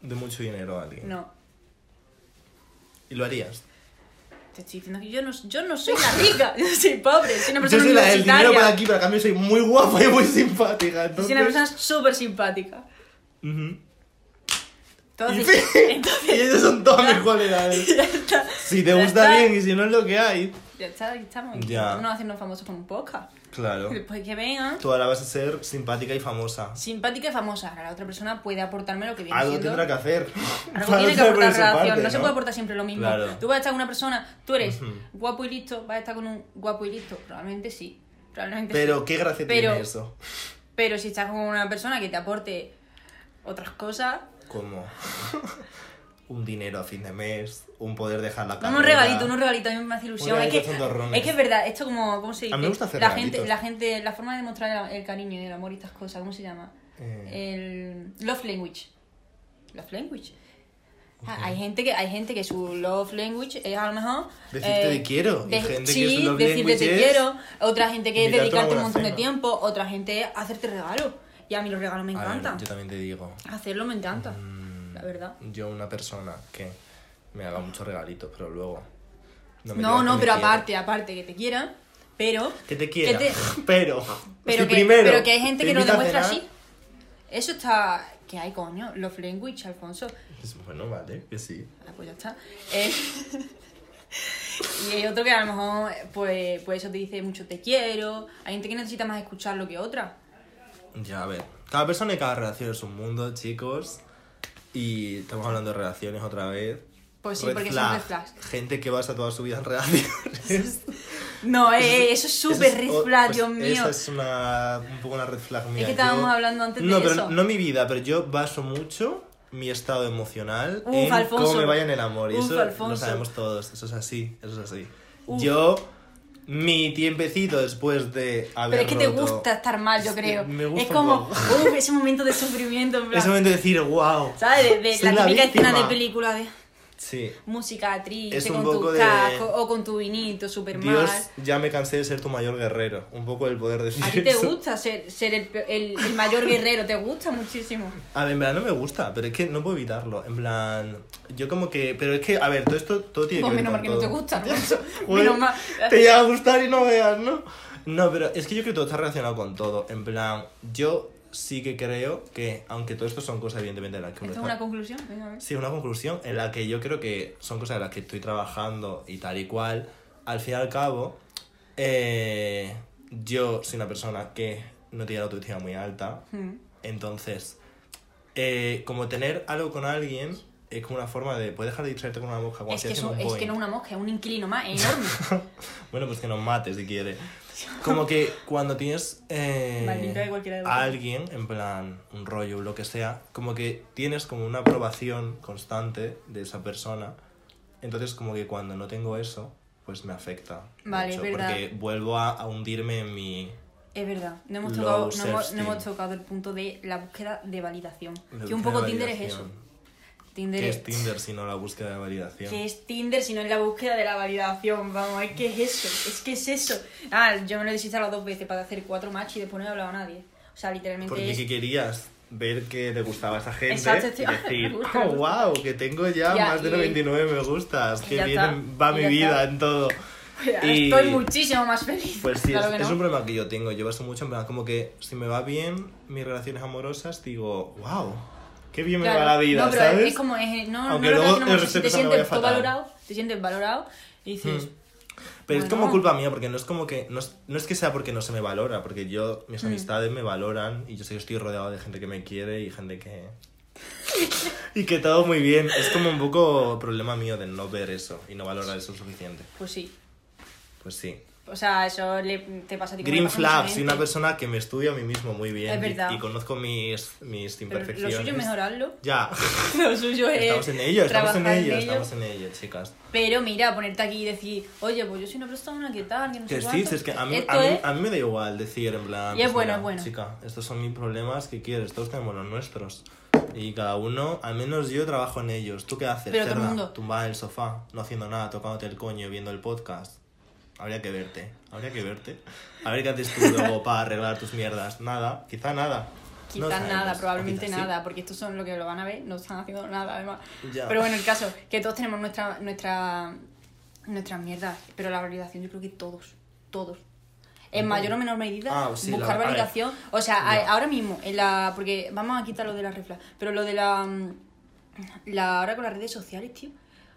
A: de mucho dinero a alguien.
B: No.
A: ¿Y lo harías?
B: Te estoy diciendo que yo no soy la rica, yo soy pobre, soy una
A: Yo
B: persona
A: soy la del dinero
B: universitaria.
A: para aquí, pero a cambio soy muy guapa y muy simpática. Entonces...
B: Soy una persona súper simpática.
A: Ujú.
B: Entonces,
A: Y ellos son todas mis cualidades.
B: ya está.
A: Si te
B: Ya
A: gusta
B: está.
A: bien y si no es lo que hay.
B: Ya está, aquí estamos.
A: Ya.
B: No haciendo famosos con un podcast.
A: Claro.
B: Después que vengan,
A: Tú ahora vas a ser simpática y famosa.
B: simpática y famosa. Ahora la otra persona puede aportarme lo que viene
A: Algo
B: siendo...
A: tendrá que hacer.
B: Algo
A: Para
B: tiene que
A: luchar por
B: aportar
A: su
B: relación.
A: parte,
B: No se puede aportar siempre lo mismo.
A: Claro.
B: Tú vas a estar con una persona, tú eres
A: Ujú.
B: guapo y listo, vas a estar con un guapo y listo. Probablemente sí. Probablemente
A: Pero
B: sí.
A: qué gracia
B: Pero-
A: tiene eso.
B: Pero si estás con una persona que te aporte otras cosas...
A: Como un dinero a fin de mes, un poder dejar la
B: No,
A: carrera.
B: unos regalitos, a mí me hace ilusión. Es
A: regalito
B: que,
A: tontorrones.
B: es que es verdad, esto como, ¿cómo se dice?
A: A mí me gusta hacer
B: la
A: regalitos.
B: gente, la forma de demostrar el cariño y el amor y estas cosas, ¿cómo se llama? El love language. Love language. Ah, hay gente que su love language es a lo mejor
A: Decirte te quiero, y gente que su love
B: decirte
A: language
B: te
A: es
B: quiero, otra gente que es
A: invitarte a una
B: dedicarte un
A: buena
B: montón de
A: cena.
B: tiempo, otra gente es hacerte regalos. Y a mí los regalos me
A: A ver,
B: encantan.
A: yo también te digo.
B: Hacerlo me encanta, la verdad.
A: Yo una persona que me haga muchos regalitos, pero luego... me
B: No,
A: diga que me
B: pero
A: quiere.
B: aparte que te quieran, pero...
A: Que te quiera,
B: que te-
A: pero...
B: Pero
A: si
B: que,
A: primero
B: pero que hay gente
A: te
B: que lo
A: invita a
B: demuestra
A: cenar,
B: así. Eso está... ¿Qué hay, coño? Love language, Alfonso.
A: pues, bueno, vale, que sí.
B: Ah, pues ya está. Y hay otro que a lo mejor, pues eso te dice mucho te quiero. Hay gente que necesita más escucharlo que otra.
A: Ya, a ver. Cada persona y cada relación es un mundo, chicos. Y estamos hablando de relaciones otra vez.
B: Pues sí,
A: Red
B: porque
A: flag.
B: son red flags.
A: Gente que basa toda su vida en relaciones.
B: No, eso es súper
A: Esa es-
B: red flag,
A: pues
B: Dios mío.
A: Esa es un poco una red flag mía.
B: Es que estábamos hablando antes de
A: no, pero
B: eso.
A: no mi vida, pero yo baso mucho mi estado emocional
B: Uf,
A: en
B: Alfonso.
A: cómo me vaya en el amor. Y
B: Uf,
A: eso lo
B: Alfonso.
A: sabemos todos. Eso es así, eso es así.
B: Uf.
A: Yo, mi tiempecito después de haber
B: Pero es que te
A: roto-
B: gusta estar mal, yo creo.
A: Me gusta
B: es
A: un
B: como,
A: poco.
B: ese momento de sufrimiento, en plan,
A: Ese momento de decir, wow.
B: ¿sabes? De
A: soy
B: la típica escena
A: víctima.
B: de película de
A: Sí.
B: música triste,
A: Es un
B: con
A: poco
B: tu
A: de-
B: casco o con tu vinito super
A: Dios,
B: mal.
A: ya me cansé de ser tu mayor guerrero. Un poco el poder decir
B: A ti te
A: eso.
B: gusta ser el mayor guerrero, te gusta muchísimo.
A: A ver, en verdad no me gusta, pero es que no puedo evitarlo. En plan, yo como que... Pero es que, a ver, todo tiene
B: Pues
A: que ver
B: menos
A: con
B: mal que no
A: todo.
B: te gusta, Alfonso.
A: Joder,
B: Menos mal.
A: te llega a gustar y no veas, ¿no? No, pero es que yo creo que todo está relacionado con todo. En plan, yo sí que creo que, aunque todo esto son cosas evidentemente de las que uno
B: ¿Esto es
A: está-
B: una conclusión? Venga, a ver.
A: Sí, una conclusión en la que yo creo que son cosas en las que estoy trabajando y tal y cual. Al fin y al cabo, yo soy una persona que no tiene la autoestima muy alta.
B: Mm.
A: Entonces, como tener algo con alguien es como una forma de... Puedes dejar de distraerte con una mosca cuando
B: Es que,
A: estés en un
B: es que
A: point.
B: no es una mosca, es un inquilino más enorme.
A: Bueno, pues que nos mate si quiere. Como que cuando tienes
B: Maldita de cualquiera de
A: a
B: vosotros.
A: alguien, en plan, un rollo, lo que sea, como que tienes como una aprobación constante de esa persona. Entonces, como que cuando no tengo eso, pues me afecta.
B: Vale,
A: mucho,
B: es verdad.
A: Porque vuelvo a hundirme en mi...
B: Es verdad, no hemos,
A: Low
B: tocado, no,
A: self-esteem.
B: no hemos tocado el punto de la búsqueda de validación.
A: La
B: Que un
A: búsqueda
B: poco
A: de
B: Tinder es
A: validación.
B: eso. Tinder
A: ¿Qué es Tinder si no la búsqueda de validación?
B: ¿Qué es Tinder si no es la búsqueda de la validación? Vamos, es que es eso, es que es eso. Ah, yo me lo he desinstalado 2 veces para hacer 4 matches y después no he hablado a nadie. O sea, literalmente
A: Porque
B: es...
A: ¿qué querías? Ver que le gustaba a esa gente
B: Exacto,
A: y
B: tío.
A: decir,
B: Me gusta,
A: oh,
B: me gusta.
A: wow, que tengo ya
B: Ya,
A: más de
B: y-
A: 99 me gustas,
B: y
A: que
B: ya
A: bien
B: está,
A: va
B: y
A: mi
B: ya
A: vida
B: está.
A: en todo. Y-
B: Estoy muchísimo más feliz.
A: Pues sí,
B: Claro
A: es,
B: que
A: es
B: no.
A: un problema que yo tengo. Yo baso mucho en plan, como que si me va bien mis relaciones amorosas, digo, wow, qué bien
B: Claro.
A: me va la vida,
B: no, pero
A: ¿sabes?
B: es como... no,
A: Aunque
B: no
A: luego
B: relación amorosa,
A: el
B: si te
A: respeto me vaya
B: sientes todo
A: fatal.
B: valorado, te sientes valorado y dices...
A: Pero es
B: Bueno.
A: como culpa mía, porque no es como que... No es que sea porque no se me valora, porque yo, mis amistades me valoran y yo sé que estoy rodeado de gente que me quiere y gente que... y que todo muy bien. Es como un poco problema mío de no ver eso y no valorar eso suficiente.
B: Pues sí.
A: Pues sí.
B: O sea, eso te pasa a ti. como le
A: Green
B: pasa a mucha
A: flag, soy
B: gente.
A: una persona que me estudio a mí mismo muy bien
B: Es verdad.
A: y conozco mis
B: Pero
A: imperfecciones.
B: lo suyo es mejorarlo.
A: Ya.
B: Lo suyo es
A: Estamos en ello,
B: trabajar en ello.
A: chicas.
B: Pero mira, ponerte aquí y decir, oye, pues yo soy una persona que tal, que no sé
A: Que sí,
B: cuánto.
A: si es que a mí,
B: Esto
A: a, mí,
B: es-
A: a mí me da igual decir en plan...
B: Y es
A: pues
B: bueno,
A: mira,
B: es bueno.
A: Chica, estos son mis problemas, ¿qué quieres? Todos tenemos los nuestros. Y cada uno, al menos yo trabajo en ellos. ¿Tú qué haces,
B: Pero todo el
A: cerda?
B: mundo.
A: Tumbada en el sofá, no haciendo nada, tocándote el coño, viendo el podcast. Habría que verte. A ver qué haces tú luego para arreglar tus mierdas. Nada, quizá nada.
B: Quizás
A: sabemos,
B: nada,
A: o
B: probablemente
A: quizás sí.
B: nada, porque estos son los que lo van a ver, no están haciendo nada además.
A: Ya.
B: Pero bueno, el caso, que todos tenemos nuestras mierdas, pero la validación yo creo que todos. En mayor o menor medida,
A: sí,
B: buscar
A: a ver.
B: validación. O sea,
A: Ya.
B: ahora mismo, porque vamos a quitar lo de la refla, pero lo de ahora con las redes sociales, tío.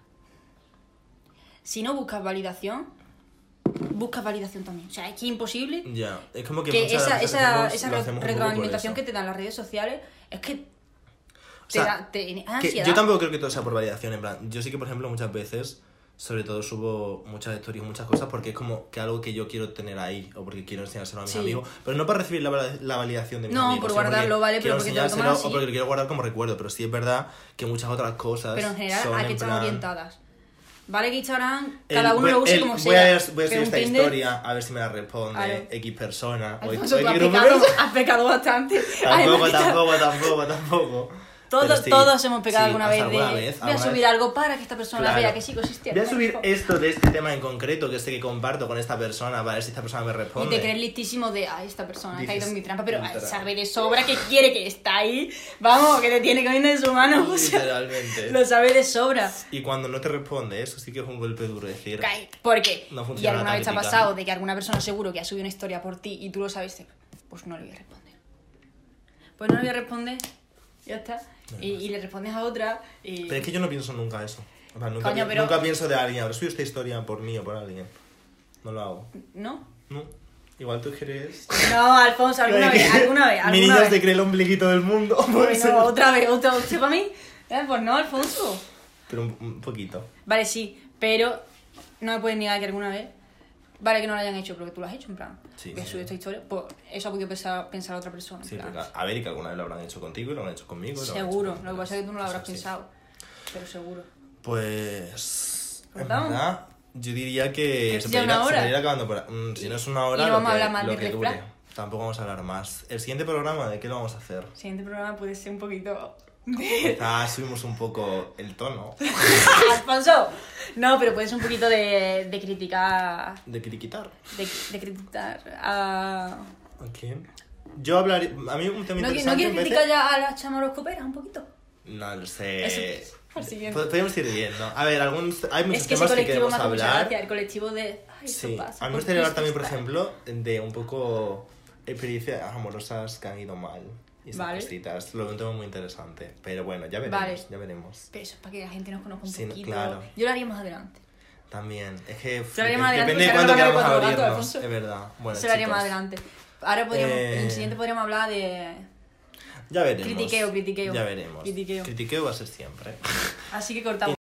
B: Si no buscas validación también. O sea, es que es imposible
A: Ya, es como que
B: que
A: muchas veces
B: esa
A: lo hacemos un poco
B: retroalimentación
A: por
B: que
A: eso.
B: te dan las redes sociales es que
A: O sea,
B: te
A: que
B: ansiedad.
A: yo tampoco creo que todo sea por validación, en plan, yo sí que, por ejemplo, muchas veces, sobre todo subo muchas stories, muchas cosas, porque es como que algo que yo quiero tener ahí, o porque quiero enseñárselo a mis
B: Sí.
A: amigos, pero no para recibir la validación de mis
B: No,
A: amigos.
B: por
A: sino porque
B: guardarlo, vale,
A: quiero
B: pero porque te lo
A: enseñárselo,
B: tomas así.
A: o porque lo quiero guardar como recuerdo, pero sí es verdad que muchas otras cosas
B: Pero en general
A: son
B: hay que
A: en
B: estar
A: plan...
B: orientadas. Vale que Instagram, cada uno lo use como
A: voy a
B: sea.
A: subir
B: pero un
A: esta
B: Tinder,
A: historia, a ver si me la responde
B: Claro.
A: X persona. o
B: Alfonso,
A: X
B: tú has
A: grupo
B: pecado,
A: de-
B: has pecado bastante.
A: Tampoco,
B: Además,
A: tampoco. Pero sí,
B: todos hemos pecado
A: sí,
B: alguna
A: hasta
B: vez de...
A: alguna vez,
B: voy a
A: alguna
B: subir
A: vez.
B: algo para que esta persona
A: Claro.
B: vea que sí consiste.
A: Voy a subir esto de este tema en concreto, que sé que comparto con esta persona, para ver si esta persona me
B: Y
A: responde.
B: te crees listísimo de, esta persona ha caído en mi trampa, pero
A: Literal.
B: sabe de sobra que quiere que está ahí. Vamos, que te tiene comiendo en su mano. O sea,
A: Literalmente.
B: lo sabe de sobra.
A: Y cuando no te responde, eso sí que es un golpe duro decir.
B: Cae. ¿Por qué?
A: No
B: Y
A: funciona
B: alguna
A: la
B: vez te ha
A: táctica.
B: pasado de que alguna persona seguro que ha subido una historia por ti y tú lo sabes, pues no le voy a responder. Pues no le voy a responder, ya está. Y le respondes a otra y...
A: Pero es que yo no pienso nunca eso. O sea, nunca,
B: Coño, pero-
A: nunca pienso de alguien, habré subido esta historia por mí o por alguien. No lo hago.
B: ¿No?
A: No. Igual tú quieres.
B: No, Alfonso, alguna vez.
A: Mi niña se cree el ombliguito del mundo. puede ser.
B: Bueno, otra vez, para mí. Pues no, Alfonso.
A: Pero un poquito.
B: Vale, sí, pero no me puedes negar que alguna vez... Vale que no lo hayan hecho, pero que tú lo has hecho, en plan.
A: Sí,
B: que has
A: sí.
B: subido esta historia, pues eso ha podido pensar otra persona. en
A: Sí,
B: plan.
A: porque, a ver, y que alguna vez lo habrán hecho contigo y lo habrán hecho conmigo. y lo habrán
B: Seguro,
A: hecho con
B: lo que pasa es que tú no lo habrás
A: cosas así.
B: pensado. Pero seguro.
A: Pues. En
B: ¿Cortamos?
A: verdad, yo diría que
B: Pues
A: se
B: ya
A: podría,
B: una hora.
A: se podría ir acabando por. Si no es una hora,
B: Y no
A: lo
B: vamos a
A: que,
B: hablar más
A: lo
B: de
A: que
B: Red
A: dure.
B: Flag.
A: Tampoco vamos a hablar más. El siguiente programa, ¿de qué lo vamos a hacer?
B: El siguiente programa puede ser un poquito...
A: Quizás subimos un poco el tono
B: ¡Alfonso! No, pero puede ser un poquito de criticar...
A: de criticar.
B: De criticar a...
A: ¿A quién? Yo hablaré. A mí un tema
B: ¿No,
A: interesante.
B: quieres
A: en vez de-
B: criticar ya a las chamaroscoperas un poquito?
A: No lo sé.
B: Eso, al siguiente.
A: Podríamos ir viendo. A ver, hay muchos
B: Es que ese
A: temas que
B: colectivo
A: queremos
B: me hace mucha
A: hablar.
B: gracia, el colectivo de... Ay,
A: Sí,
B: esto pasa.
A: a mí me
B: ¿por
A: gustaría
B: qué
A: hablar también, por
B: esto
A: ejemplo, de un poco experiencias amorosas que han ido mal. Y esas
B: Vale.
A: cositas. Lo veo un tema muy interesante. Pero bueno, ya veremos,
B: Vale.
A: ya veremos.
B: Pero eso es para que la gente nos conozca un
A: Sí,
B: poquito.
A: claro.
B: Yo lo haría más adelante.
A: También. Es que
B: Se lo haría más adelante,
A: depende de
B: porque
A: cuándo
B: ahora no
A: queramos
B: cabe cuatro
A: abrirnos.
B: gatos, Alfonso.
A: Es verdad. Bueno,
B: Se lo haría
A: chicos,
B: más adelante. Ahora podríamos, en el
A: Eh,
B: siguiente podríamos hablar de...
A: Ya veremos.
B: Critiqueo.
A: Ya veremos.
B: Critiqueo.
A: Critiqueo va a ser siempre.
B: Así que cortamos.